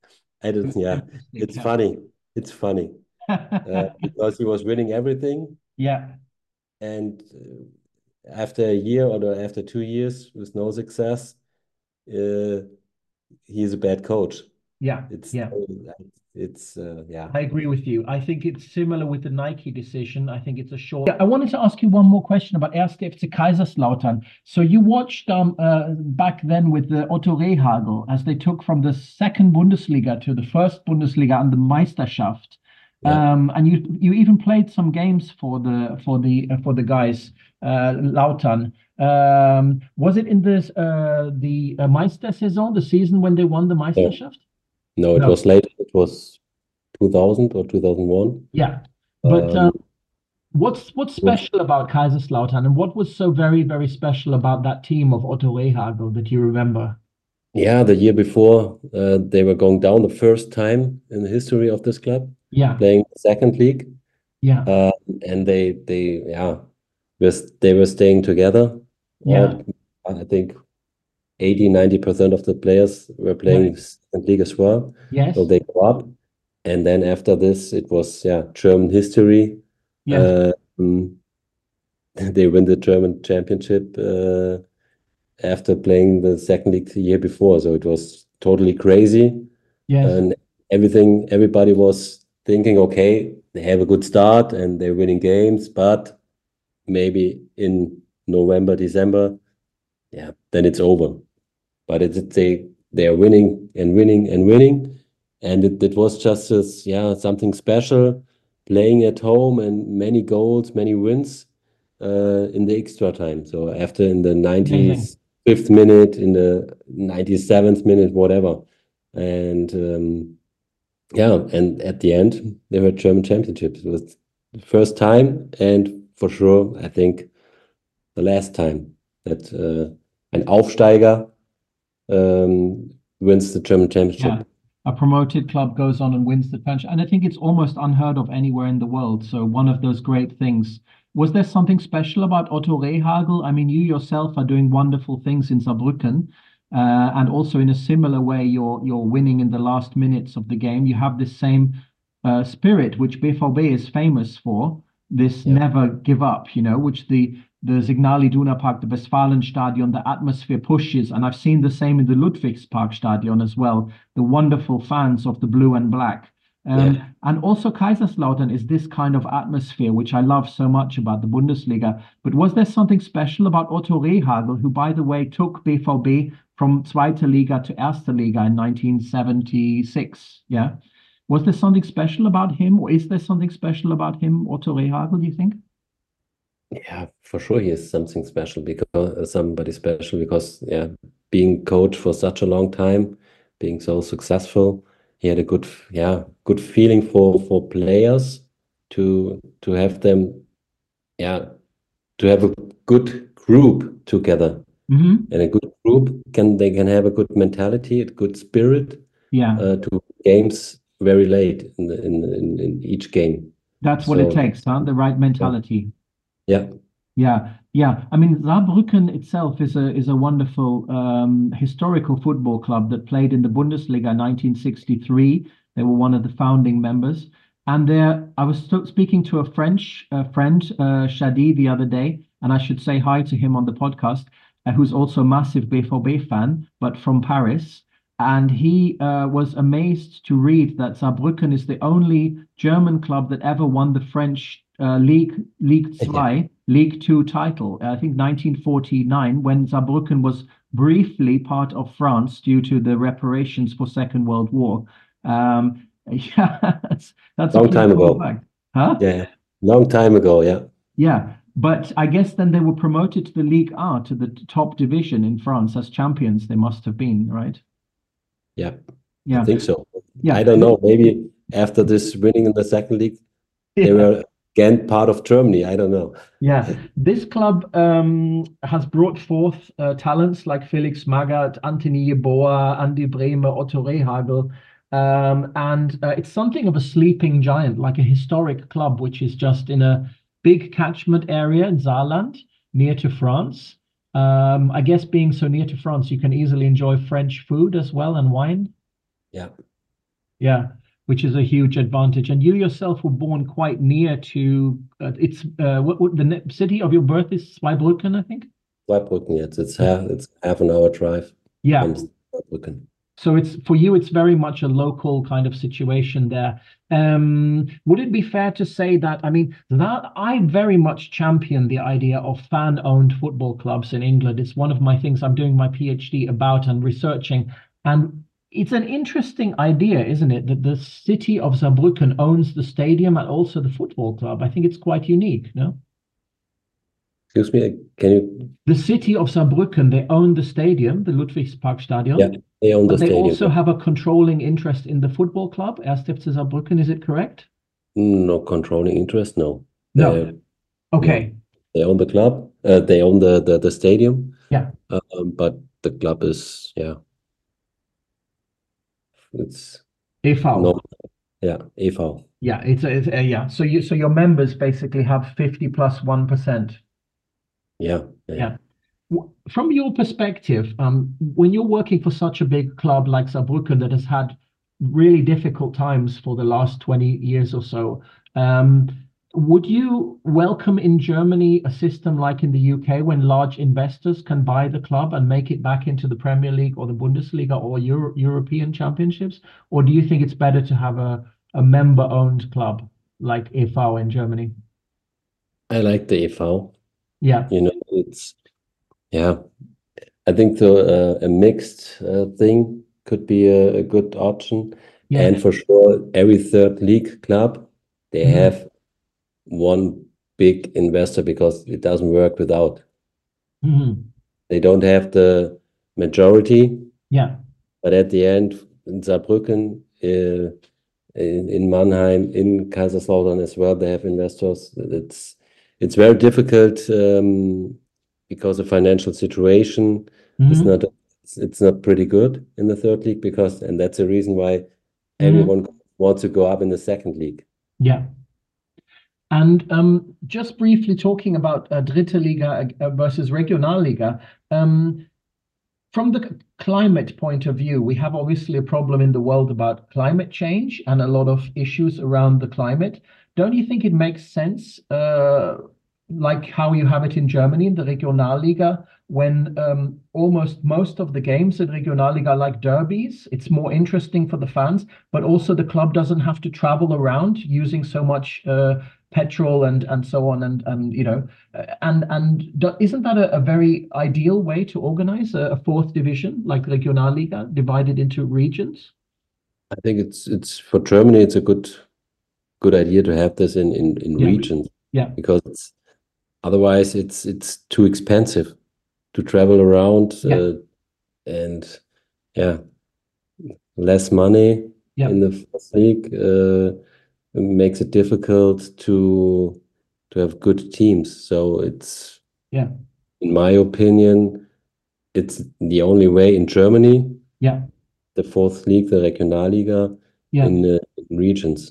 Speaker 2: I don't.
Speaker 1: Too
Speaker 2: Yeah,
Speaker 1: simplistic,
Speaker 2: it's funny. It's funny uh,
Speaker 1: yeah.
Speaker 2: because he was winning everything,
Speaker 1: Yeah.
Speaker 2: and uh, after a year or after two years with no success, uh, he's a bad coach.
Speaker 1: Yeah.
Speaker 2: It's
Speaker 1: Yeah.
Speaker 2: it's uh, yeah.
Speaker 1: I agree with you. I think it's similar with the Nike decision. I think it's a short. Yeah, I wanted to ask you one more question about Erste F C Kaiserslautern. So you watched um uh, back then with the Otto Rehhagel as they took from the second Bundesliga to the first Bundesliga and the Meisterschaft.
Speaker 2: Yeah.
Speaker 1: Um, and you you even played some games for the for the uh, for the guys uh, Lautern. Um, was it in this uh, the uh, Meistersaison, the season when they won the
Speaker 2: No,
Speaker 1: Meisterschaft?
Speaker 2: no, it
Speaker 1: No.
Speaker 2: was late. It was two thousand or two thousand one.
Speaker 1: Yeah. But
Speaker 2: Um,
Speaker 1: um, What's what's
Speaker 2: it was
Speaker 1: special about Kaiserslautern, and what was so very, very special about that team of Otto Rehhagel that you remember?
Speaker 2: yeah, the year before uh, they were going down the first time in the history of this club,
Speaker 1: Yeah,
Speaker 2: playing second league,
Speaker 1: yeah,
Speaker 2: uh, and they they yeah, was they were staying together.
Speaker 1: yeah,
Speaker 2: All I think eighty ninety percent of the players were
Speaker 1: yeah.
Speaker 2: playing second league as well. So
Speaker 1: Yes,
Speaker 2: they go up, and then after this, it was yeah German history.
Speaker 1: yes,
Speaker 2: Uh, mm, they win the German championship uh, after playing the second league the year before. So it was totally crazy.
Speaker 1: yes,
Speaker 2: And everything, everybody was thinking, okay, they have a good start and they're winning games, but maybe in November, December, yeah, then it's over. But it's they they are winning and winning and winning. And it, it was just this, yeah, something special. playing at home and many goals, many wins uh, in the extra time. So after in the ninety-fifth minute, in the ninety-seventh minute, whatever. And um, yeah, and at the end, they were German championships. It was the first time, and for sure, I think the last time that uh, an Aufsteiger um, wins the German championship.
Speaker 1: Yeah, a promoted club goes on and wins the championship, and I think it's almost unheard of anywhere in the world. So one of those great things. Was there something special about Otto Rehhagel? I mean, you yourself are doing wonderful things in Saarbrücken, uh, and also in a similar way, you're you're winning in the last minutes of the game. You have this same uh, spirit which B V B is famous for. This
Speaker 2: Yeah.
Speaker 1: never give up, you know, which the the Signal Iduna Park, the Westfalenstadion, the atmosphere pushes, and I've seen the same in the Ludwigsparkstadion as well. The wonderful fans of the blue and black. Um,
Speaker 2: Yeah.
Speaker 1: and also Kaiserslautern is this kind of atmosphere, which I love so much about the Bundesliga. But was there something special about Otto Rehhagel, who, by the way, took B V B from Zweite Liga to Erste Liga in nineteen seventy-six? Yeah. Was there something special about him, or is there something special about him, Otto Rehhagel, do you think?
Speaker 2: Yeah, for sure he is something special because uh, somebody special because yeah, being coach for such a long time, being so successful, he had a good yeah good feeling for for players to to have them yeah to have a good group together,
Speaker 1: Mm-hmm.
Speaker 2: and a good group can they can have a good mentality, a good spirit
Speaker 1: Yeah,
Speaker 2: uh, to games very late in the, in, in in each game.
Speaker 1: that's what it
Speaker 2: So
Speaker 1: takes, huh? The right
Speaker 2: yeah,
Speaker 1: mentality.
Speaker 2: yeah,
Speaker 1: Yeah, yeah. I mean, Saarbrücken itself is a is a wonderful um, historical football club that played in the Bundesliga in nineteen sixty-three. They were one of the founding members. And there, I was st- speaking to a French uh, friend, uh, Shadi, the other day, and I should say hi to him on the podcast, uh, who's also a massive B V B fan, but from Paris. And he uh, was amazed to read that Saarbrücken is the only German club that ever won the French uh, League League
Speaker 2: yeah.
Speaker 1: Two, League Two title. I think nineteen forty-nine, when Saarbrücken was briefly part of France due to the reparations for Second World War. Um, yeah, that's, that's a
Speaker 2: Long
Speaker 1: pretty
Speaker 2: time
Speaker 1: cool
Speaker 2: ago.
Speaker 1: fact, huh?
Speaker 2: Yeah, long time ago. Yeah,
Speaker 1: Yeah, but I guess then they were promoted to the Ligue one, to the top division in France as champions. They must have been, right?
Speaker 2: yeah, I
Speaker 1: Yeah,
Speaker 2: think so. I
Speaker 1: yeah.
Speaker 2: don't know. Maybe after this winning in the second league, they
Speaker 1: Yeah.
Speaker 2: were again part of Germany. I don't know.
Speaker 1: Yeah, this club um, has brought forth uh, talents like Felix Magath, Anthony Yeboah, Andy Bremer, Otto Rehhagel, um, and uh, it's something of a sleeping giant, like a historic club, which is just in a big catchment area in Saarland, near to France. Um, I guess being so near to France, you can easily enjoy French food as well and wine.
Speaker 2: Yeah,
Speaker 1: Yeah, which is a huge advantage. And you yourself were born quite near to uh, it's uh, what, what the ne- city of your birth is Zweibrücken, I think.
Speaker 2: Zweibrücken. Yes, it's half. It's half an hour drive
Speaker 1: Yeah.
Speaker 2: from Zweibrücken.
Speaker 1: So it's for you, it's very much a local kind of situation there. Um, would it be fair to say that, I mean, that I very much champion the idea of fan-owned football clubs in England. It's one of my things I'm doing my PhD about and researching. And it's an interesting idea, isn't it, that the city of Saarbrücken owns the stadium and also the football club. I think it's quite unique, no?
Speaker 2: Excuse me. Can you?
Speaker 1: The city of Saarbrücken, they own the stadium, the
Speaker 2: Yeah,
Speaker 1: Ludwigsparkstadion.
Speaker 2: they own the
Speaker 1: But they
Speaker 2: stadium.
Speaker 1: also have a controlling interest in the football club, erster F C Saarbrücken, is it correct?
Speaker 2: No controlling interest. No,
Speaker 1: No.
Speaker 2: they no.
Speaker 1: Okay.
Speaker 2: They own the club. Uh, they own the the, the stadium.
Speaker 1: Yeah.
Speaker 2: Um, but the club is yeah. It's
Speaker 1: E V.
Speaker 2: no. Yeah, E V.
Speaker 1: Yeah, it's a, it's a- yeah. So you so your members basically have fifty plus one percent.
Speaker 2: Yeah, yeah,
Speaker 1: Yeah. W- From your perspective, um, when you're working for such a big club like Saarbrücken that has had really difficult times for the last twenty years or so, um, would you welcome in Germany a system like in the U K when large investors can buy the club and make it back into the Premier League or the Bundesliga or Euro European championships? Or do you think it's better to have a, a member-owned club like E V in Germany?
Speaker 2: I like the E V.
Speaker 1: Yeah,
Speaker 2: You know, it's yeah. I think the uh, a mixed uh, thing could be a, a good option,
Speaker 1: yeah,
Speaker 2: and for sure, every third league club they
Speaker 1: Mhm.
Speaker 2: have one big investor because it doesn't work without.
Speaker 1: Mhm.
Speaker 2: They don't have the majority,
Speaker 1: Yeah.
Speaker 2: but at the end, in Saarbrücken, uh, in, in Mannheim, in Kaiserslautern as well, they have investors. It's it's very difficult um, because the financial situation is
Speaker 1: Mhm.
Speaker 2: not it's, it's not pretty good in the third league because and that's the reason why
Speaker 1: Mhm.
Speaker 2: everyone wants to go up in the second league.
Speaker 1: Yeah. And um, just briefly talking about uh, Dritte Liga uh, versus Regionalliga, um, from the climate point of view, we have obviously a problem in the world about climate change and a lot of issues around the climate. Don't you think it makes sense, uh, like how you have it in Germany in the Regionalliga, when um, almost most of the games in Regionalliga are like derbies? It's more interesting for the fans, but also the club doesn't have to travel around using so much uh, petrol and and so on, and and you know uh, and and do, isn't that a, a very ideal way to organize a, a fourth division like Regionalliga divided into regions?
Speaker 2: I think it's it's for Germany, it's a good good idea to have this in in, in
Speaker 1: Yeah,
Speaker 2: regions
Speaker 1: yeah,
Speaker 2: because it's, otherwise it's it's too expensive to travel around
Speaker 1: yeah,
Speaker 2: uh, and yeah, less money
Speaker 1: yeah,
Speaker 2: in the first league uh, makes it difficult to to have good teams. So it's,
Speaker 1: yeah,
Speaker 2: in my opinion, it's the only way in Germany,
Speaker 1: yeah,
Speaker 2: the fourth league, the Regionalliga,
Speaker 1: yeah.
Speaker 2: in, uh, in regions.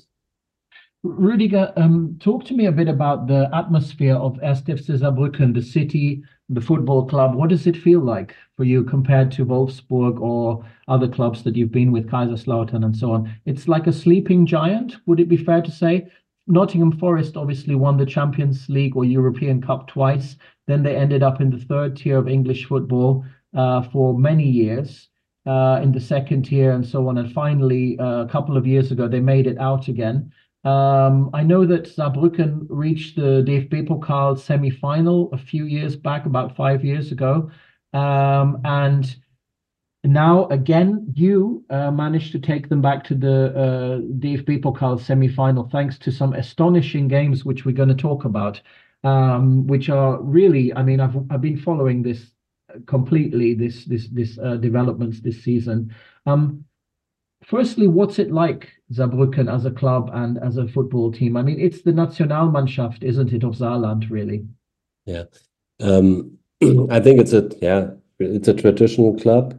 Speaker 1: Rudiger, um, talk to me a bit about the atmosphere of erster F C Saarbrücken, the city, the football club. What does it feel like for you compared to Wolfsburg or other clubs that you've been with, Kaiserslautern and so on? It's like a sleeping giant, would it be fair to say? Nottingham Forest obviously won the Champions League or European Cup twice. Then they ended up in the third tier of English football uh, for many years. Uh, in the second tier and so on. And finally, uh, a couple of years ago, they made it out again. Um, I know that Saarbrücken reached the D F B-Pokal semi-final a few years back, about five years ago. Um, and now again, you uh, managed to take them back to the uh, D F B-Pokal semi-final thanks to some astonishing games, which we're going to talk about, um, which are really, I mean, I've I've been following this completely, this this this uh, developments this season. Um, Firstly, what's it like, Saarbrücken, as a club and as a football team? I mean, it's the Nationalmannschaft, isn't it, of Saarland, really?
Speaker 2: Yeah. Um, I think it's a yeah, it's a traditional club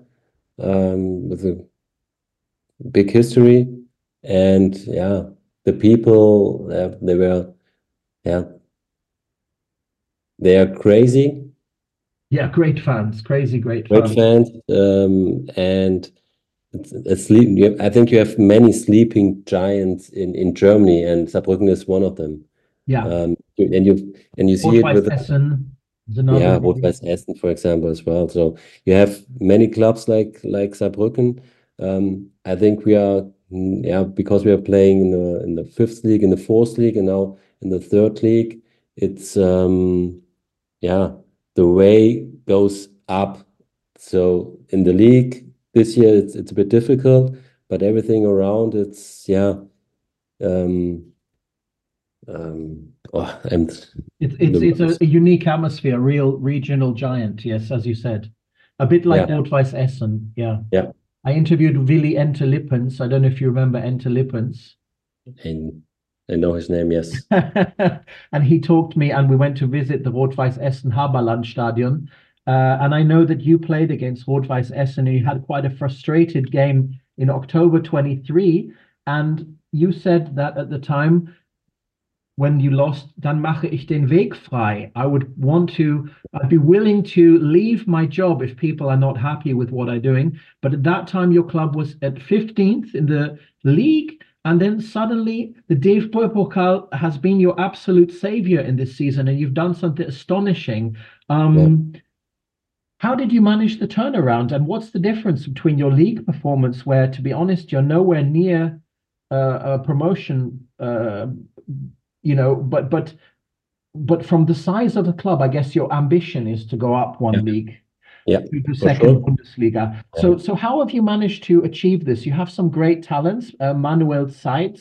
Speaker 2: um, with a big history, and yeah, the people uh, they were yeah they are crazy,
Speaker 1: Yeah, great fans, crazy great
Speaker 2: great
Speaker 1: fans.
Speaker 2: fans, um, and it's a sleep. You have, I think you have many sleeping giants in in Germany, and Saarbrücken is one of them.
Speaker 1: Yeah,
Speaker 2: Um, and you and you see it
Speaker 1: Rot-Weiß
Speaker 2: with
Speaker 1: Essen is another
Speaker 2: yeah,
Speaker 1: really.
Speaker 2: Rot-Weiß Essen, for example, as well. So you have many clubs like like Saarbrücken. Um, I think we are mm, yeah because we are playing in the in the fifth league, in the fourth league, and now in the third league. It's um yeah the way goes up. So in the league this year, it's it's a bit difficult, but everything around it's yeah um um oh, and
Speaker 1: It's it's
Speaker 2: the
Speaker 1: it's
Speaker 2: word
Speaker 1: a,
Speaker 2: is
Speaker 1: a unique atmosphere, real regional giant, yes, as you said. A bit like
Speaker 2: yeah
Speaker 1: Rot-Weiß Essen, yeah.
Speaker 2: yeah.
Speaker 1: I interviewed Willy Ente Lippens. I don't know if you remember Ente Lippens.
Speaker 2: And I know his name, yes.
Speaker 1: And he talked me, and we went to visit the Rot-Weiß Essen Haberland Stadion. Uh, and I know that you played against Rot-Weiß Essen, and you had quite a frustrated game in October twenty-three. And you said that at the time when you lost, dann mache ich den Weg frei. I would want to, I'd be willing to leave my job if people are not happy with what I'm doing. But at that time, your club was at fifteenth in the league. And then suddenly the D F B Pokal has been your absolute savior in this season, and you've done something astonishing.
Speaker 2: Yeah.
Speaker 1: Um, how did you manage the turnaround? And what's the difference between your league performance, where, to be honest, you're nowhere near uh, a promotion, uh, you know, but but but from the size of the club, I guess your ambition is to go up
Speaker 2: Yeah.
Speaker 1: one league
Speaker 2: Yeah,
Speaker 1: to the
Speaker 2: for
Speaker 1: second
Speaker 2: sure.
Speaker 1: Bundesliga.
Speaker 2: Yeah.
Speaker 1: So so how have you managed to achieve this? You have some great talents, uh, Manuel Seitz,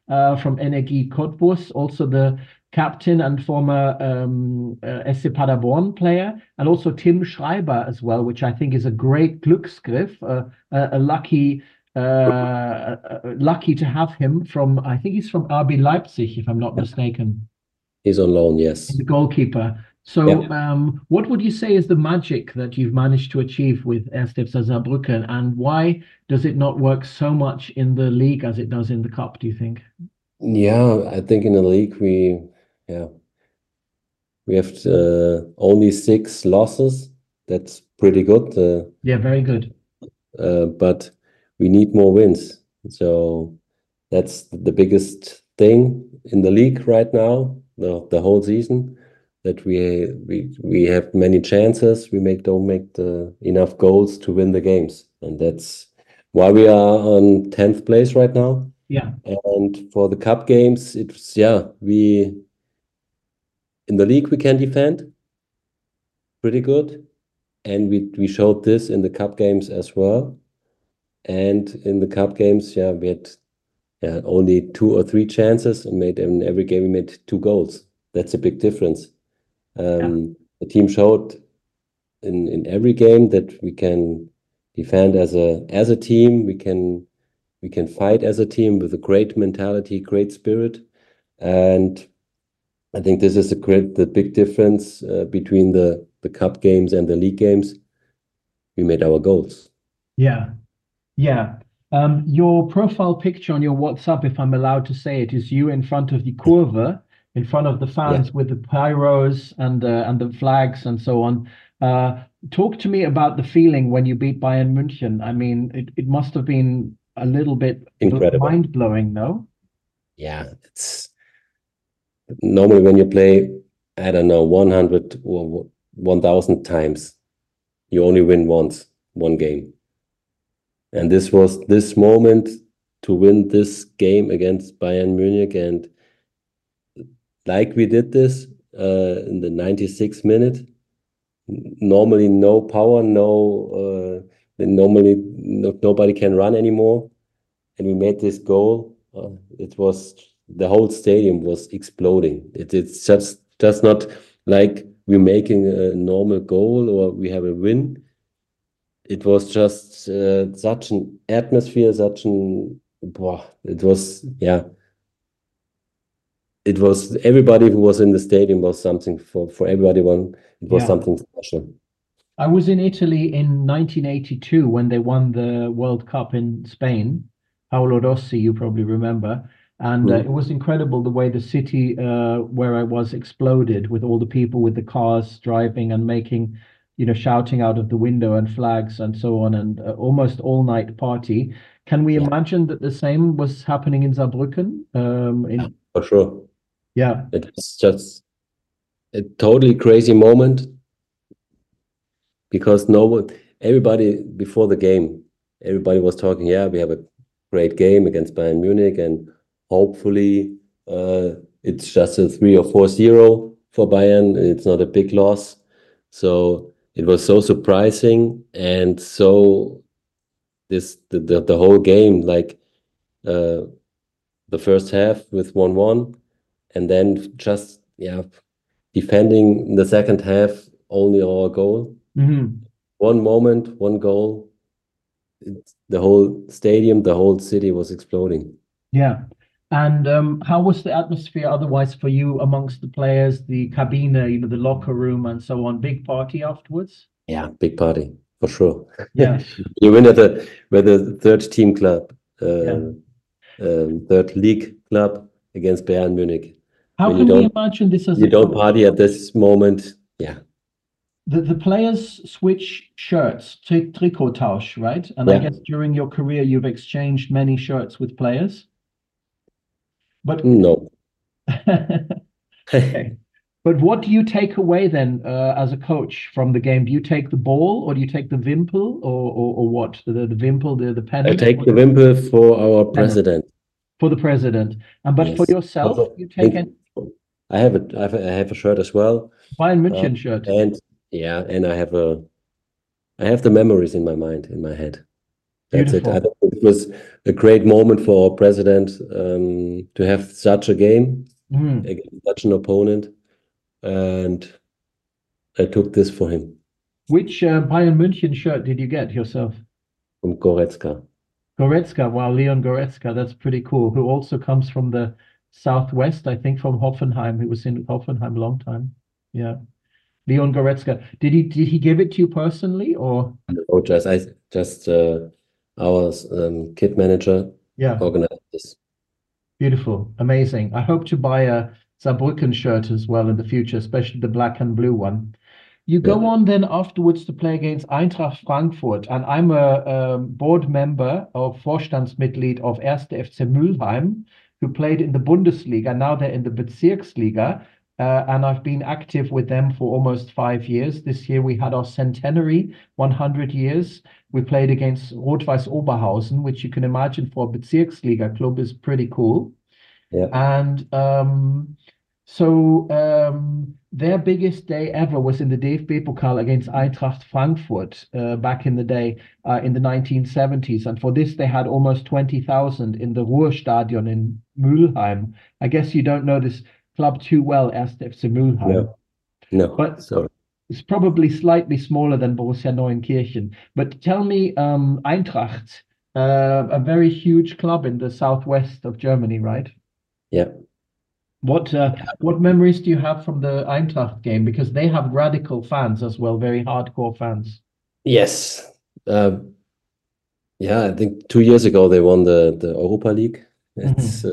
Speaker 1: uh, from Energie Cottbus, also the captain and former um, uh, S C Paderborn player, and also Tim Schreiber as well, which I think is a great Glücksgriff, uh, a, a lucky uh, uh, lucky to have him from, I think he's from R B Leipzig, if I'm not mistaken.
Speaker 2: He's on loan, yes.
Speaker 1: The goalkeeper. So, yeah. um, what would you say is the magic that you've managed to achieve with Erste F C Saarbrücken, and why does it not work so much in the league as it does in the cup, do you think?
Speaker 2: Yeah, I think in the league we, yeah, we have uh, only six losses. That's pretty good. Uh,
Speaker 1: yeah, very good.
Speaker 2: Uh, but we need more wins. So that's the biggest thing in the league right now, the, the whole season, that we we we have many chances. We make don't make the enough goals to win the games, and that's why we are on tenth place right now.
Speaker 1: Yeah.
Speaker 2: And for the cup games, it's yeah we in the league we can defend pretty good, and we we showed this in the cup games as well. And in the cup games, yeah, we had yeah, only two or three chances and made in every game we made two goals. That's a big difference. Um, yeah. The team showed in, in every game that we can defend as a as a team. We can we can fight as a team with a great mentality, great spirit, and I think this is a great the big difference uh, between the the cup games and the league games. We made our goals.
Speaker 1: Yeah. Yeah. Um, your profile picture on your WhatsApp, if I'm allowed to say it, is you in front of the Kurve, in front of the fans, yeah, with the pyros and uh, and the flags and so on. Uh, talk to me about the feeling when you beat Bayern München. I mean, it, it must have been a little bit
Speaker 2: incredible,
Speaker 1: mind-blowing, no?
Speaker 2: Yeah, it's normally when you play, I don't know, one hundred or one thousand times, you only win once, one game. And this was this moment to win this game against Bayern Munich. And like we did this uh, in the ninety-sixth minute, normally no power, no, uh, normally no, nobody can run anymore. And we made this goal. Uh, it was, the whole stadium was exploding. It, it's just, just not like we're making a normal goal or we have a win. It was just uh, such an atmosphere, such an, boah, it was, yeah. It was, everybody who was in the stadium was something for, for everybody. One, it was yeah. something special.
Speaker 1: I was in Italy in nineteen eighty-two when they won the World Cup in Spain. Paolo Rossi, you probably remember. And uh, mm. it was incredible the way the city uh, where I was exploded with all the people with the cars driving and making, you know, shouting out of the window and flags and so on, and uh, almost all night party. Can we yeah. imagine that the same was happening in Saarbrücken? Um, in...
Speaker 2: Yeah, for sure.
Speaker 1: Yeah.
Speaker 2: It was just a totally crazy moment because no one, everybody before the game, everybody was talking, yeah, we have a great game against Bayern Munich and hopefully uh, it's just a three or four zero for Bayern. It's not a big loss. So it was so surprising, and so this the the, the whole game, like uh, the first half with one one, and then just yeah defending the second half only our goal.
Speaker 1: Mm-hmm.
Speaker 2: One moment, one goal. It's, the whole stadium, the whole city was exploding.
Speaker 1: Yeah. And um, how was the atmosphere otherwise for you amongst the players, the cabine, you know, the locker room and so on? Big party afterwards?
Speaker 2: Yeah, big party for sure.
Speaker 1: Yeah.
Speaker 2: You win at the with the third team club, uh,
Speaker 1: yeah.
Speaker 2: um, third league club against Bayern Munich.
Speaker 1: How
Speaker 2: when
Speaker 1: can
Speaker 2: you
Speaker 1: we
Speaker 2: don't,
Speaker 1: imagine this as
Speaker 2: you
Speaker 1: a
Speaker 2: don't party at this moment? Yeah.
Speaker 1: The, the players switch shirts, tri Trikottausch, right? And
Speaker 2: yeah.
Speaker 1: I guess during your career, you've exchanged many shirts with players. But
Speaker 2: no.
Speaker 1: Okay. But what do you take away then uh, as a coach from the game? Do you take the ball or do you take the Wimpel or or, or what? The, the Wimpel, the, the pennant?
Speaker 2: I take the Wimpel for our president.
Speaker 1: For the president. And but yes. for yourself,
Speaker 2: also,
Speaker 1: you take
Speaker 2: any... I have a I have a, I have a shirt as well.
Speaker 1: Bayern München uh, shirt.
Speaker 2: And yeah, and I have a I have the memories in my mind, in my head. That's
Speaker 1: Beautiful.
Speaker 2: it. I don't think was a great moment for our president um, to have such a game
Speaker 1: Mm.
Speaker 2: against such an opponent, and I took this for him
Speaker 1: Which uh, Bayern München shirt did you get yourself?
Speaker 2: from Goretzka.
Speaker 1: Goretzka, wow, Leon Goretzka, that's pretty cool. Who also comes from the southwest, I think from Hoffenheim. He was in Hoffenheim a long time. Yeah. Leon Goretzka. Did he did he give it to you personally or?
Speaker 2: Oh, just I just uh, our um, kit manager
Speaker 1: Yeah.
Speaker 2: organized this.
Speaker 1: Beautiful, amazing. I hope to buy a Saarbrücken shirt as well in the future, especially the black and blue one. You go
Speaker 2: Yeah.
Speaker 1: on then afterwards to play against Eintracht Frankfurt, and I'm a, um board member of Vorstandsmitglied of Erste F C Mülheim, who played in the Bundesliga. Now they're in the Bezirksliga, uh, and I've been active with them for almost five years. This year we had our centenary, one hundred years. We played against Rot-Weiß Oberhausen, which you can imagine for a Bezirksliga club is pretty cool.
Speaker 2: Yeah.
Speaker 1: And um, so um, their biggest day ever was in the D F B-Pokal against Eintracht Frankfurt uh, back in the day, uh, in the nineteen seventies. And for this, they had almost twenty thousand in the Ruhrstadion in Mülheim. I guess you don't know this club too well, Erste F C Mülheim.
Speaker 2: No, no,
Speaker 1: But
Speaker 2: sorry.
Speaker 1: it's probably slightly smaller than Borussia Neunkirchen. But tell me, um, Eintracht, uh, a very huge club in the southwest of Germany, right?
Speaker 2: Yeah.
Speaker 1: What uh, what memories do you have from the Eintracht game? Because they have radical fans as well, very hardcore fans.
Speaker 2: Yes. Uh, yeah, I think two years ago they won the, the Europa League. It's uh,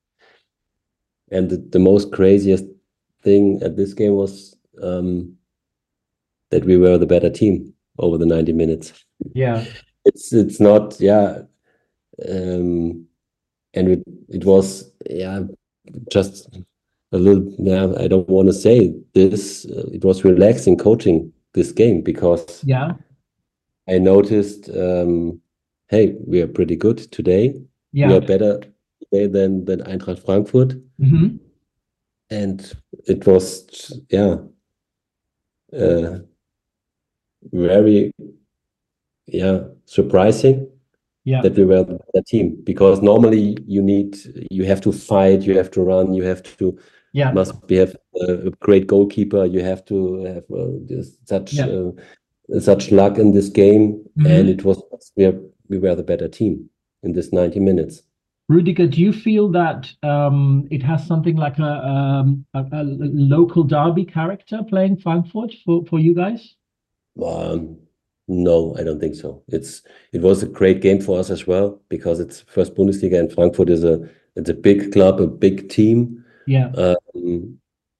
Speaker 2: and the, the most craziest thing at this game was um, that we were the better team over the ninety minutes.
Speaker 1: Yeah.
Speaker 2: It's it's not, yeah. Um, and it, it was, yeah, just a little, yeah, I don't want to say this. Uh, it was relaxing coaching this game because
Speaker 1: Yeah.
Speaker 2: I noticed, um, hey, we are pretty good today. We
Speaker 1: Yeah.
Speaker 2: are better today than, than Eintracht Frankfurt.
Speaker 1: hmm
Speaker 2: And it was, yeah, uh, very, yeah, surprising
Speaker 1: Yeah.
Speaker 2: that we were the better team, because normally you need, you have to fight, you have to run, you have to,
Speaker 1: Yeah.
Speaker 2: must be have a, a great goalkeeper, you have to have uh, this, such
Speaker 1: Yeah.
Speaker 2: uh, such luck in this game,
Speaker 1: Mhm.
Speaker 2: and it was we are, we were the better team in this ninety minutes.
Speaker 1: Rudiger, do you feel that um, it has something like a, um, a, a local derby character playing Frankfurt for, for you guys?
Speaker 2: Um, no, I don't think so. It's it was a great game for us as well, because it's first Bundesliga, and Frankfurt is a it's a big club, a big team.
Speaker 1: Yeah.
Speaker 2: Um,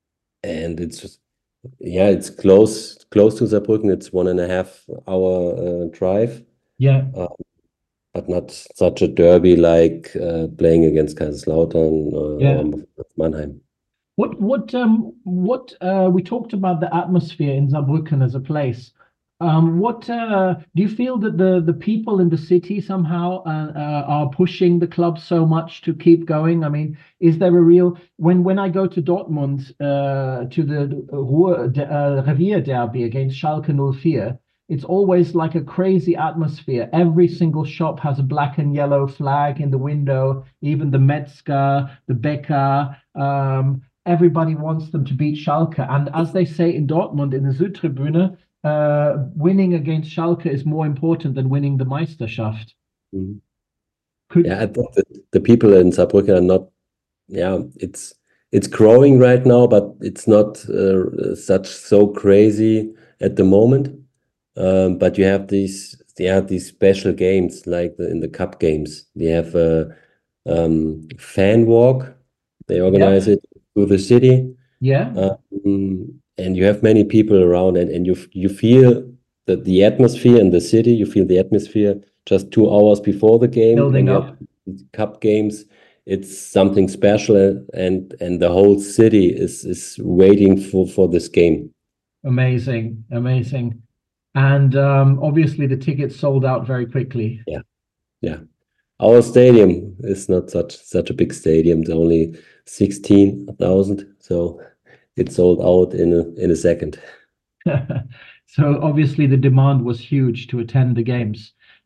Speaker 2: and it's just, yeah, it's close close to Saarbrücken. It's one and a half hour uh, drive.
Speaker 1: Yeah.
Speaker 2: Uh, but not such a derby like uh, playing against Kaiserslautern uh,
Speaker 1: Yeah.
Speaker 2: or Mannheim.
Speaker 1: What what um what uh we talked about the atmosphere in Saarbrücken as a place. Um, what uh, do you feel that the the people in the city somehow uh, uh, are pushing the club so much to keep going? I mean, is there a real when when I go to Dortmund uh, to the Ruhr uh, Revier Derby against Schalke oh four, it's always like a crazy atmosphere. Every single shop has a black and yellow flag in the window, even the Metzger, the Bäcker. Um, everybody wants them to beat Schalke. And as they say in Dortmund, in the Südtribüne, uh, winning against Schalke is more important than winning the Meisterschaft.
Speaker 2: Mm-hmm.
Speaker 1: Could,
Speaker 2: yeah, I think that the people in Saarbrücken are not, yeah, it's it's growing right now, but it's not uh, such so crazy at the moment. Um, but you have these, yeah, these special games like the, in the cup games. They have a um, fan walk. They organize
Speaker 1: yeah.
Speaker 2: it through the city.
Speaker 1: Yeah.
Speaker 2: Um, and you have many people around, and, and you you feel that the atmosphere in the city, you feel the atmosphere just two hours before the game.
Speaker 1: Building
Speaker 2: when you
Speaker 1: up.
Speaker 2: have cup games, it's something special, and and the whole city is is waiting for for this game.
Speaker 1: Amazing, amazing. And um, obviously the tickets sold out very quickly.
Speaker 2: Yeah, yeah. Our stadium is not such such a big stadium. It's only sixteen thousand, so it sold out in a in a second.
Speaker 1: So obviously the demand was huge to attend the games.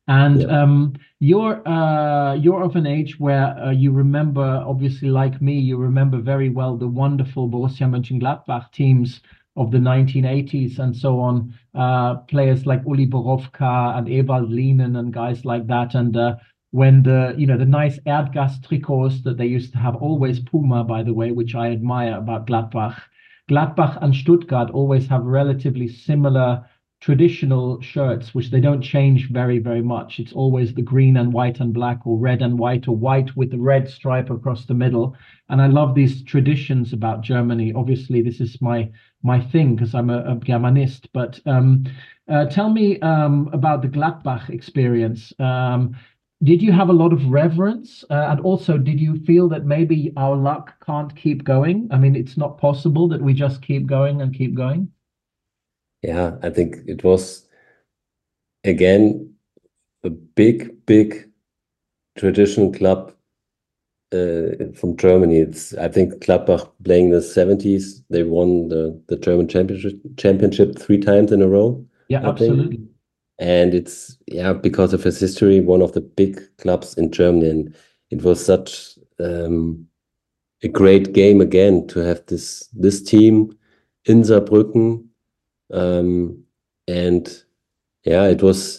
Speaker 1: And
Speaker 2: Yeah.
Speaker 1: um, you're uh, you're of an age where uh, you remember, obviously, like me, you remember very well the wonderful Borussia Mönchengladbach teams of the nineteen eighties and so on. Uh, players like Uli Borowka and Ewald Lienen and guys like that. And uh, when the you know the nice Erdgas tricots that they used to have, always Puma, by the way, which I admire about Gladbach. Gladbach and Stuttgart always have relatively similar traditional shirts, which they don't change very, very much. It's always the green and white and black, or red and white, or white with the red stripe across the middle. And I love these traditions about Germany. Obviously, this is my my thing because I'm a, a Germanist. But um, uh, tell me um, about the Gladbach experience. Um, did you have a lot of reverence? Uh, and also, did you feel that maybe our luck can't keep going? I mean, it's not possible that we just keep going and keep going.
Speaker 2: Yeah, I think it was again a big, big traditional club uh, from Germany. It's I think Gladbach playing the seventies. They won the the German championship championship three times in a row,
Speaker 1: Yeah,
Speaker 2: I think.
Speaker 1: absolutely.
Speaker 2: And it's yeah because of his history, one of the big clubs in Germany, and it was such um, a great game again to have this this team in Saarbrücken, um, and yeah, it was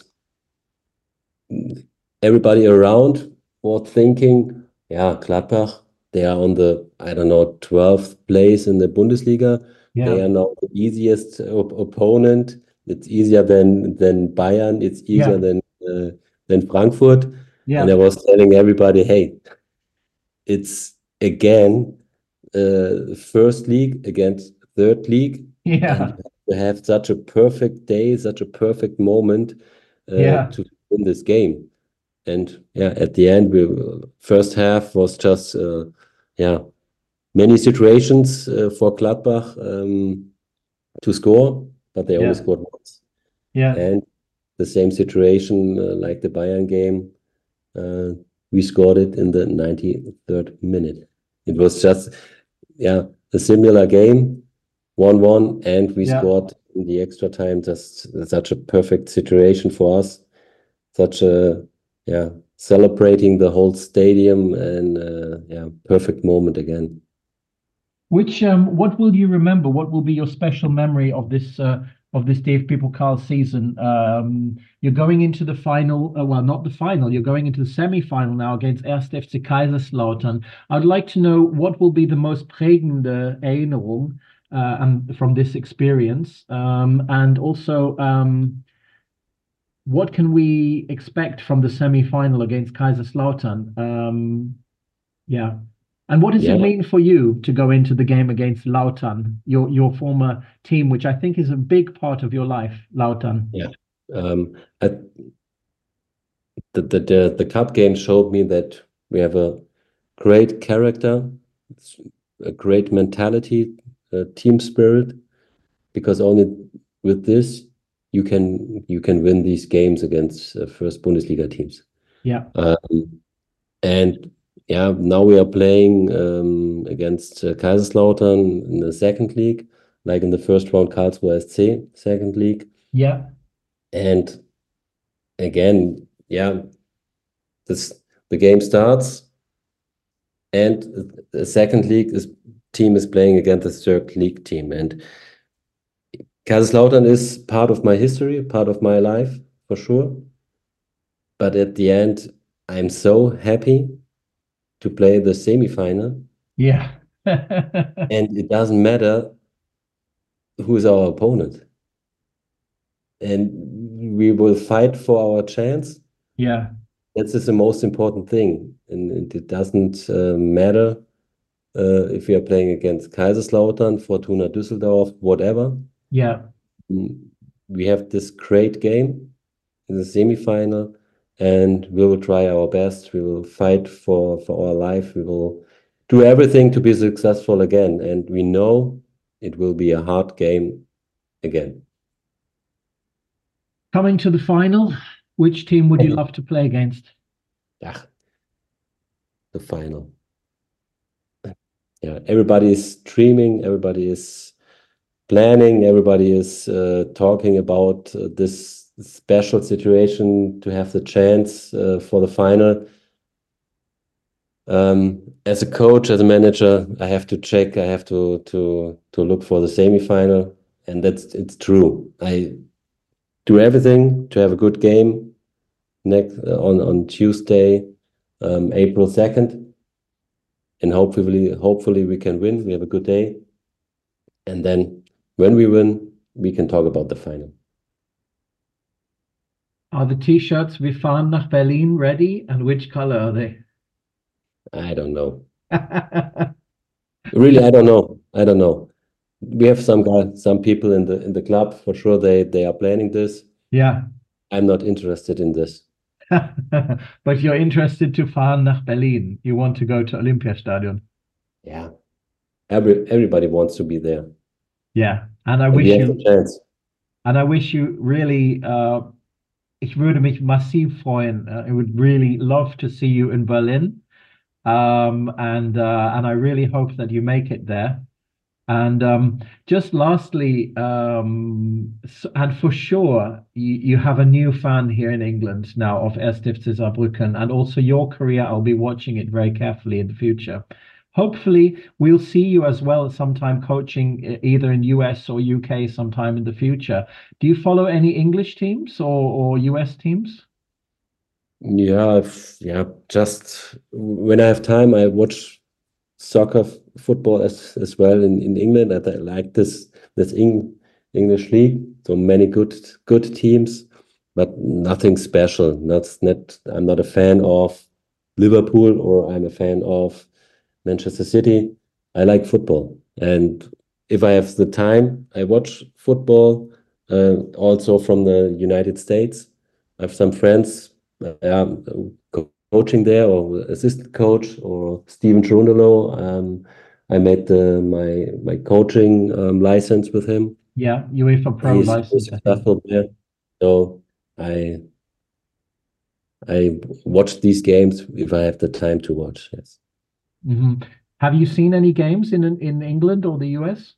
Speaker 2: everybody around was thinking, yeah, Gladbach, they are on the, I don't know, twelfth place in the Bundesliga. They
Speaker 1: Yeah,
Speaker 2: are now the easiest op opponent. It's easier than than Bayern. It's easier
Speaker 1: yeah,
Speaker 2: than uh, than Frankfurt. And I
Speaker 1: yeah,
Speaker 2: was telling everybody, hey, it's again uh, first league against third league, and
Speaker 1: yeah,
Speaker 2: you have to have such a perfect day, such a perfect moment uh,
Speaker 1: yeah,
Speaker 2: to win this game. And yeah, at the end, we first half was just uh, yeah many situations uh, for Gladbach um, to score, but they only
Speaker 1: yeah,
Speaker 2: scored once.
Speaker 1: yeah,
Speaker 2: And the same situation uh, like the Bayern game, uh, we scored it in the ninety-third minute. It was just yeah a similar game, one one, and we
Speaker 1: yeah.
Speaker 2: scored in the extra time. Just such a perfect situation for us. Such a yeah celebrating the whole stadium, and uh, yeah perfect moment again.
Speaker 1: Which um, what will you remember? What will be your special memory of this uh, of this Dave People Carl season? Um, you're going into the final, uh, well, not the final. You're going into the semi-final now against Erste F C Kaiserslautern. I'd like to know what will be the most prägende Erinnerung uh, and from this experience, um, and also um, what can we expect from the semi-final against Kaiserslautern? Um, yeah. And what does it
Speaker 2: Yeah,
Speaker 1: mean for you to go into the game against Lautern, your your former team, which I think is a big part of your life, Lautern?
Speaker 2: yeah. Um, I, the, the the the cup game showed me that we have a great character, a great mentality, a team spirit, because only with this you can you can win these games against uh, first Bundesliga teams.
Speaker 1: Yeah,
Speaker 2: Um, And yeah, now we are playing um, against uh, Kaiserslautern in the second league, like in the first round, Karlsruhe S C, second league.
Speaker 1: yeah,
Speaker 2: And again, yeah, this the game starts, and the second league is team is playing against the third league team. And Kaiserslautern is part of my history, part of my life for sure. But at the end, I'm so happy to play the semi-final,
Speaker 1: yeah,
Speaker 2: and it doesn't matter who is our opponent. And we will fight for our chance.
Speaker 1: yeah,
Speaker 2: That's just the most important thing. And it doesn't uh, matter uh, if we are playing against Kaiserslautern, Fortuna Düsseldorf, whatever.
Speaker 1: yeah.
Speaker 2: Mm, We have this great game in the semifinal, and we will try our best. We will fight for, for our life. We will do everything to be successful again. And we know it will be a hard game again.
Speaker 1: Coming to the final, which team would you love to play against?
Speaker 2: Yeah, the final. Yeah, everybody is dreaming, everybody is planning, everybody is uh, talking about uh, this special situation to have the chance uh, for the final. Um, as a coach, as a manager, I have to check. I have to to to look for the semi-final, and that's it's true. I do everything to have a good game next uh, on on Tuesday, um, April second, and hopefully hopefully we can win. We have a good day, and then when we win, we can talk about the final.
Speaker 1: Are the T-shirts "Wir fahren nach Berlin" ready, and which color are they?
Speaker 2: I don't know. Really, I don't know. I don't know. We have some guys, some people in the in the club for sure. They they are planning this.
Speaker 1: Yeah.
Speaker 2: I'm not interested in this.
Speaker 1: But you're interested to fahren nach Berlin. You want to go to Olympiastadion.
Speaker 2: Yeah. Every everybody wants to be there.
Speaker 1: Yeah. And I
Speaker 2: And
Speaker 1: wish
Speaker 2: we have
Speaker 1: you
Speaker 2: the chance.
Speaker 1: and I wish you really uh ich würde mich massiv freuen. Uh, I would really love to see you in Berlin. Um, and uh, and I really hope that you make it there. And um, just lastly, um, s- and for sure, you, you have a new fan here in England now of Erste F C Saarbrücken, and also your career. I'll be watching it very carefully in the future. Hopefully, we'll see you as well sometime coaching e- either in U S or U K sometime in the future. Do you follow any English teams or, or U S teams?
Speaker 2: Yeah, if, yeah. Just when I have time, I watch soccer, f- football as as well in, in England. And I like this this Eng, English league. So many good good teams, but nothing special. Not not. I'm not a fan of Liverpool or I'm a fan of Manchester City. I like football, and if I have the time, I watch football. Uh, also from the United States, I have some friends. Uh, co- coaching there or assistant coach or Steven Cherundolo. Um, I made the, my my coaching um, license with him.
Speaker 1: Yeah, UEFA Pro
Speaker 2: He's super
Speaker 1: license, I think.
Speaker 2: successful there. So I I watch these games if I have the time to watch. Yes.
Speaker 1: Mhm. Have you seen any games in in England or the U S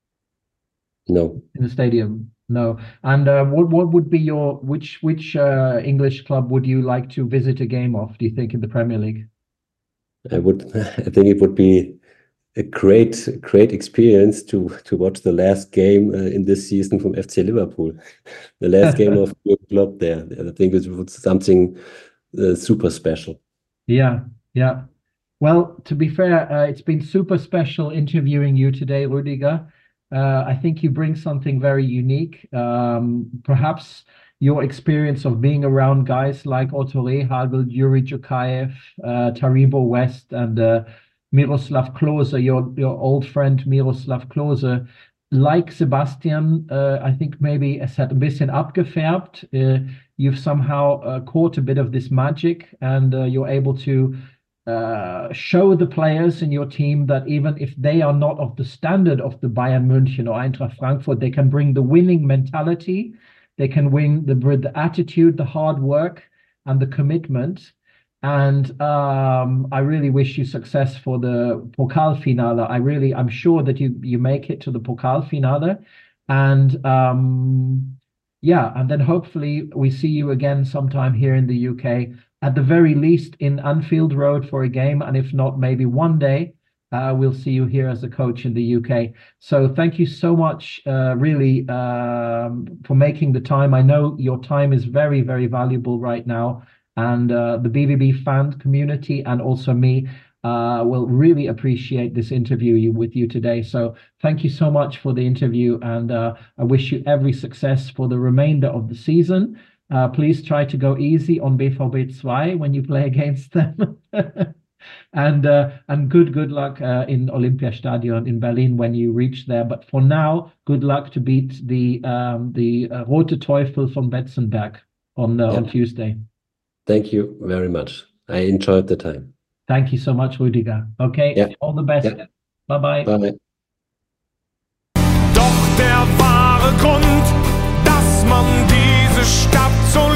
Speaker 2: No.
Speaker 1: in the stadium? No. And uh, what what would be your which which uh, English club would you like to visit a game of, do you think, in the Premier League?
Speaker 2: I would. I think it would be a great great experience to to watch the last game uh, in this season from F C Liverpool, the last game of your club there. I think it was something uh, super special.
Speaker 1: Yeah, yeah. Well, to be fair, uh, it's been super special interviewing you today, Rudiger. Uh, I think you bring something very unique. Um, perhaps your experience of being around guys like Otto Rehhagel, Yuri Djukaev, uh, Taribo West, and uh, Miroslav Klose, your your old friend Miroslav Klose, like Sebastian, uh, I think maybe es hat ein bisschen abgefärbt. Uh, you've somehow uh, caught a bit of this magic, and uh, you're able to uh, show the players in your team that even if they are not of the standard of the Bayern München or Eintracht Frankfurt, they can bring the winning mentality, they can win the, the attitude, the hard work, and the commitment. And um, I really wish you success for the Pokalfinale. I really, I'm sure that you you make it to the Pokalfinale, and um, yeah, and then hopefully we see you again sometime here in the U K, at the very least in Anfield Road for a game, and if not, maybe one day uh, we'll see you here as a coach in the U K. So thank you so much, uh, really, um, for making the time. I know your time is very, very valuable right now, and uh, the B V B fan community and also me uh, will really appreciate this interview you, with you today. So thank you so much for the interview, and uh, I wish you every success for the remainder of the season. Uh, please try to go easy on B V B two when you play against them. and uh, and good good luck uh, in Olympiastadion in Berlin when you reach there. But for now, good luck to beat the um, the uh, Rote Teufel von Betzenberg on uh,
Speaker 2: Yeah.
Speaker 1: on Tuesday.
Speaker 2: Thank you very much. I enjoyed the time.
Speaker 1: Thank you so much, Rüdiger. Okay,
Speaker 2: Yeah.
Speaker 1: all the best.
Speaker 2: Yeah.
Speaker 1: Bye-bye.
Speaker 2: Bye.
Speaker 3: Doch der wahre Grund, dass man diese Stadt so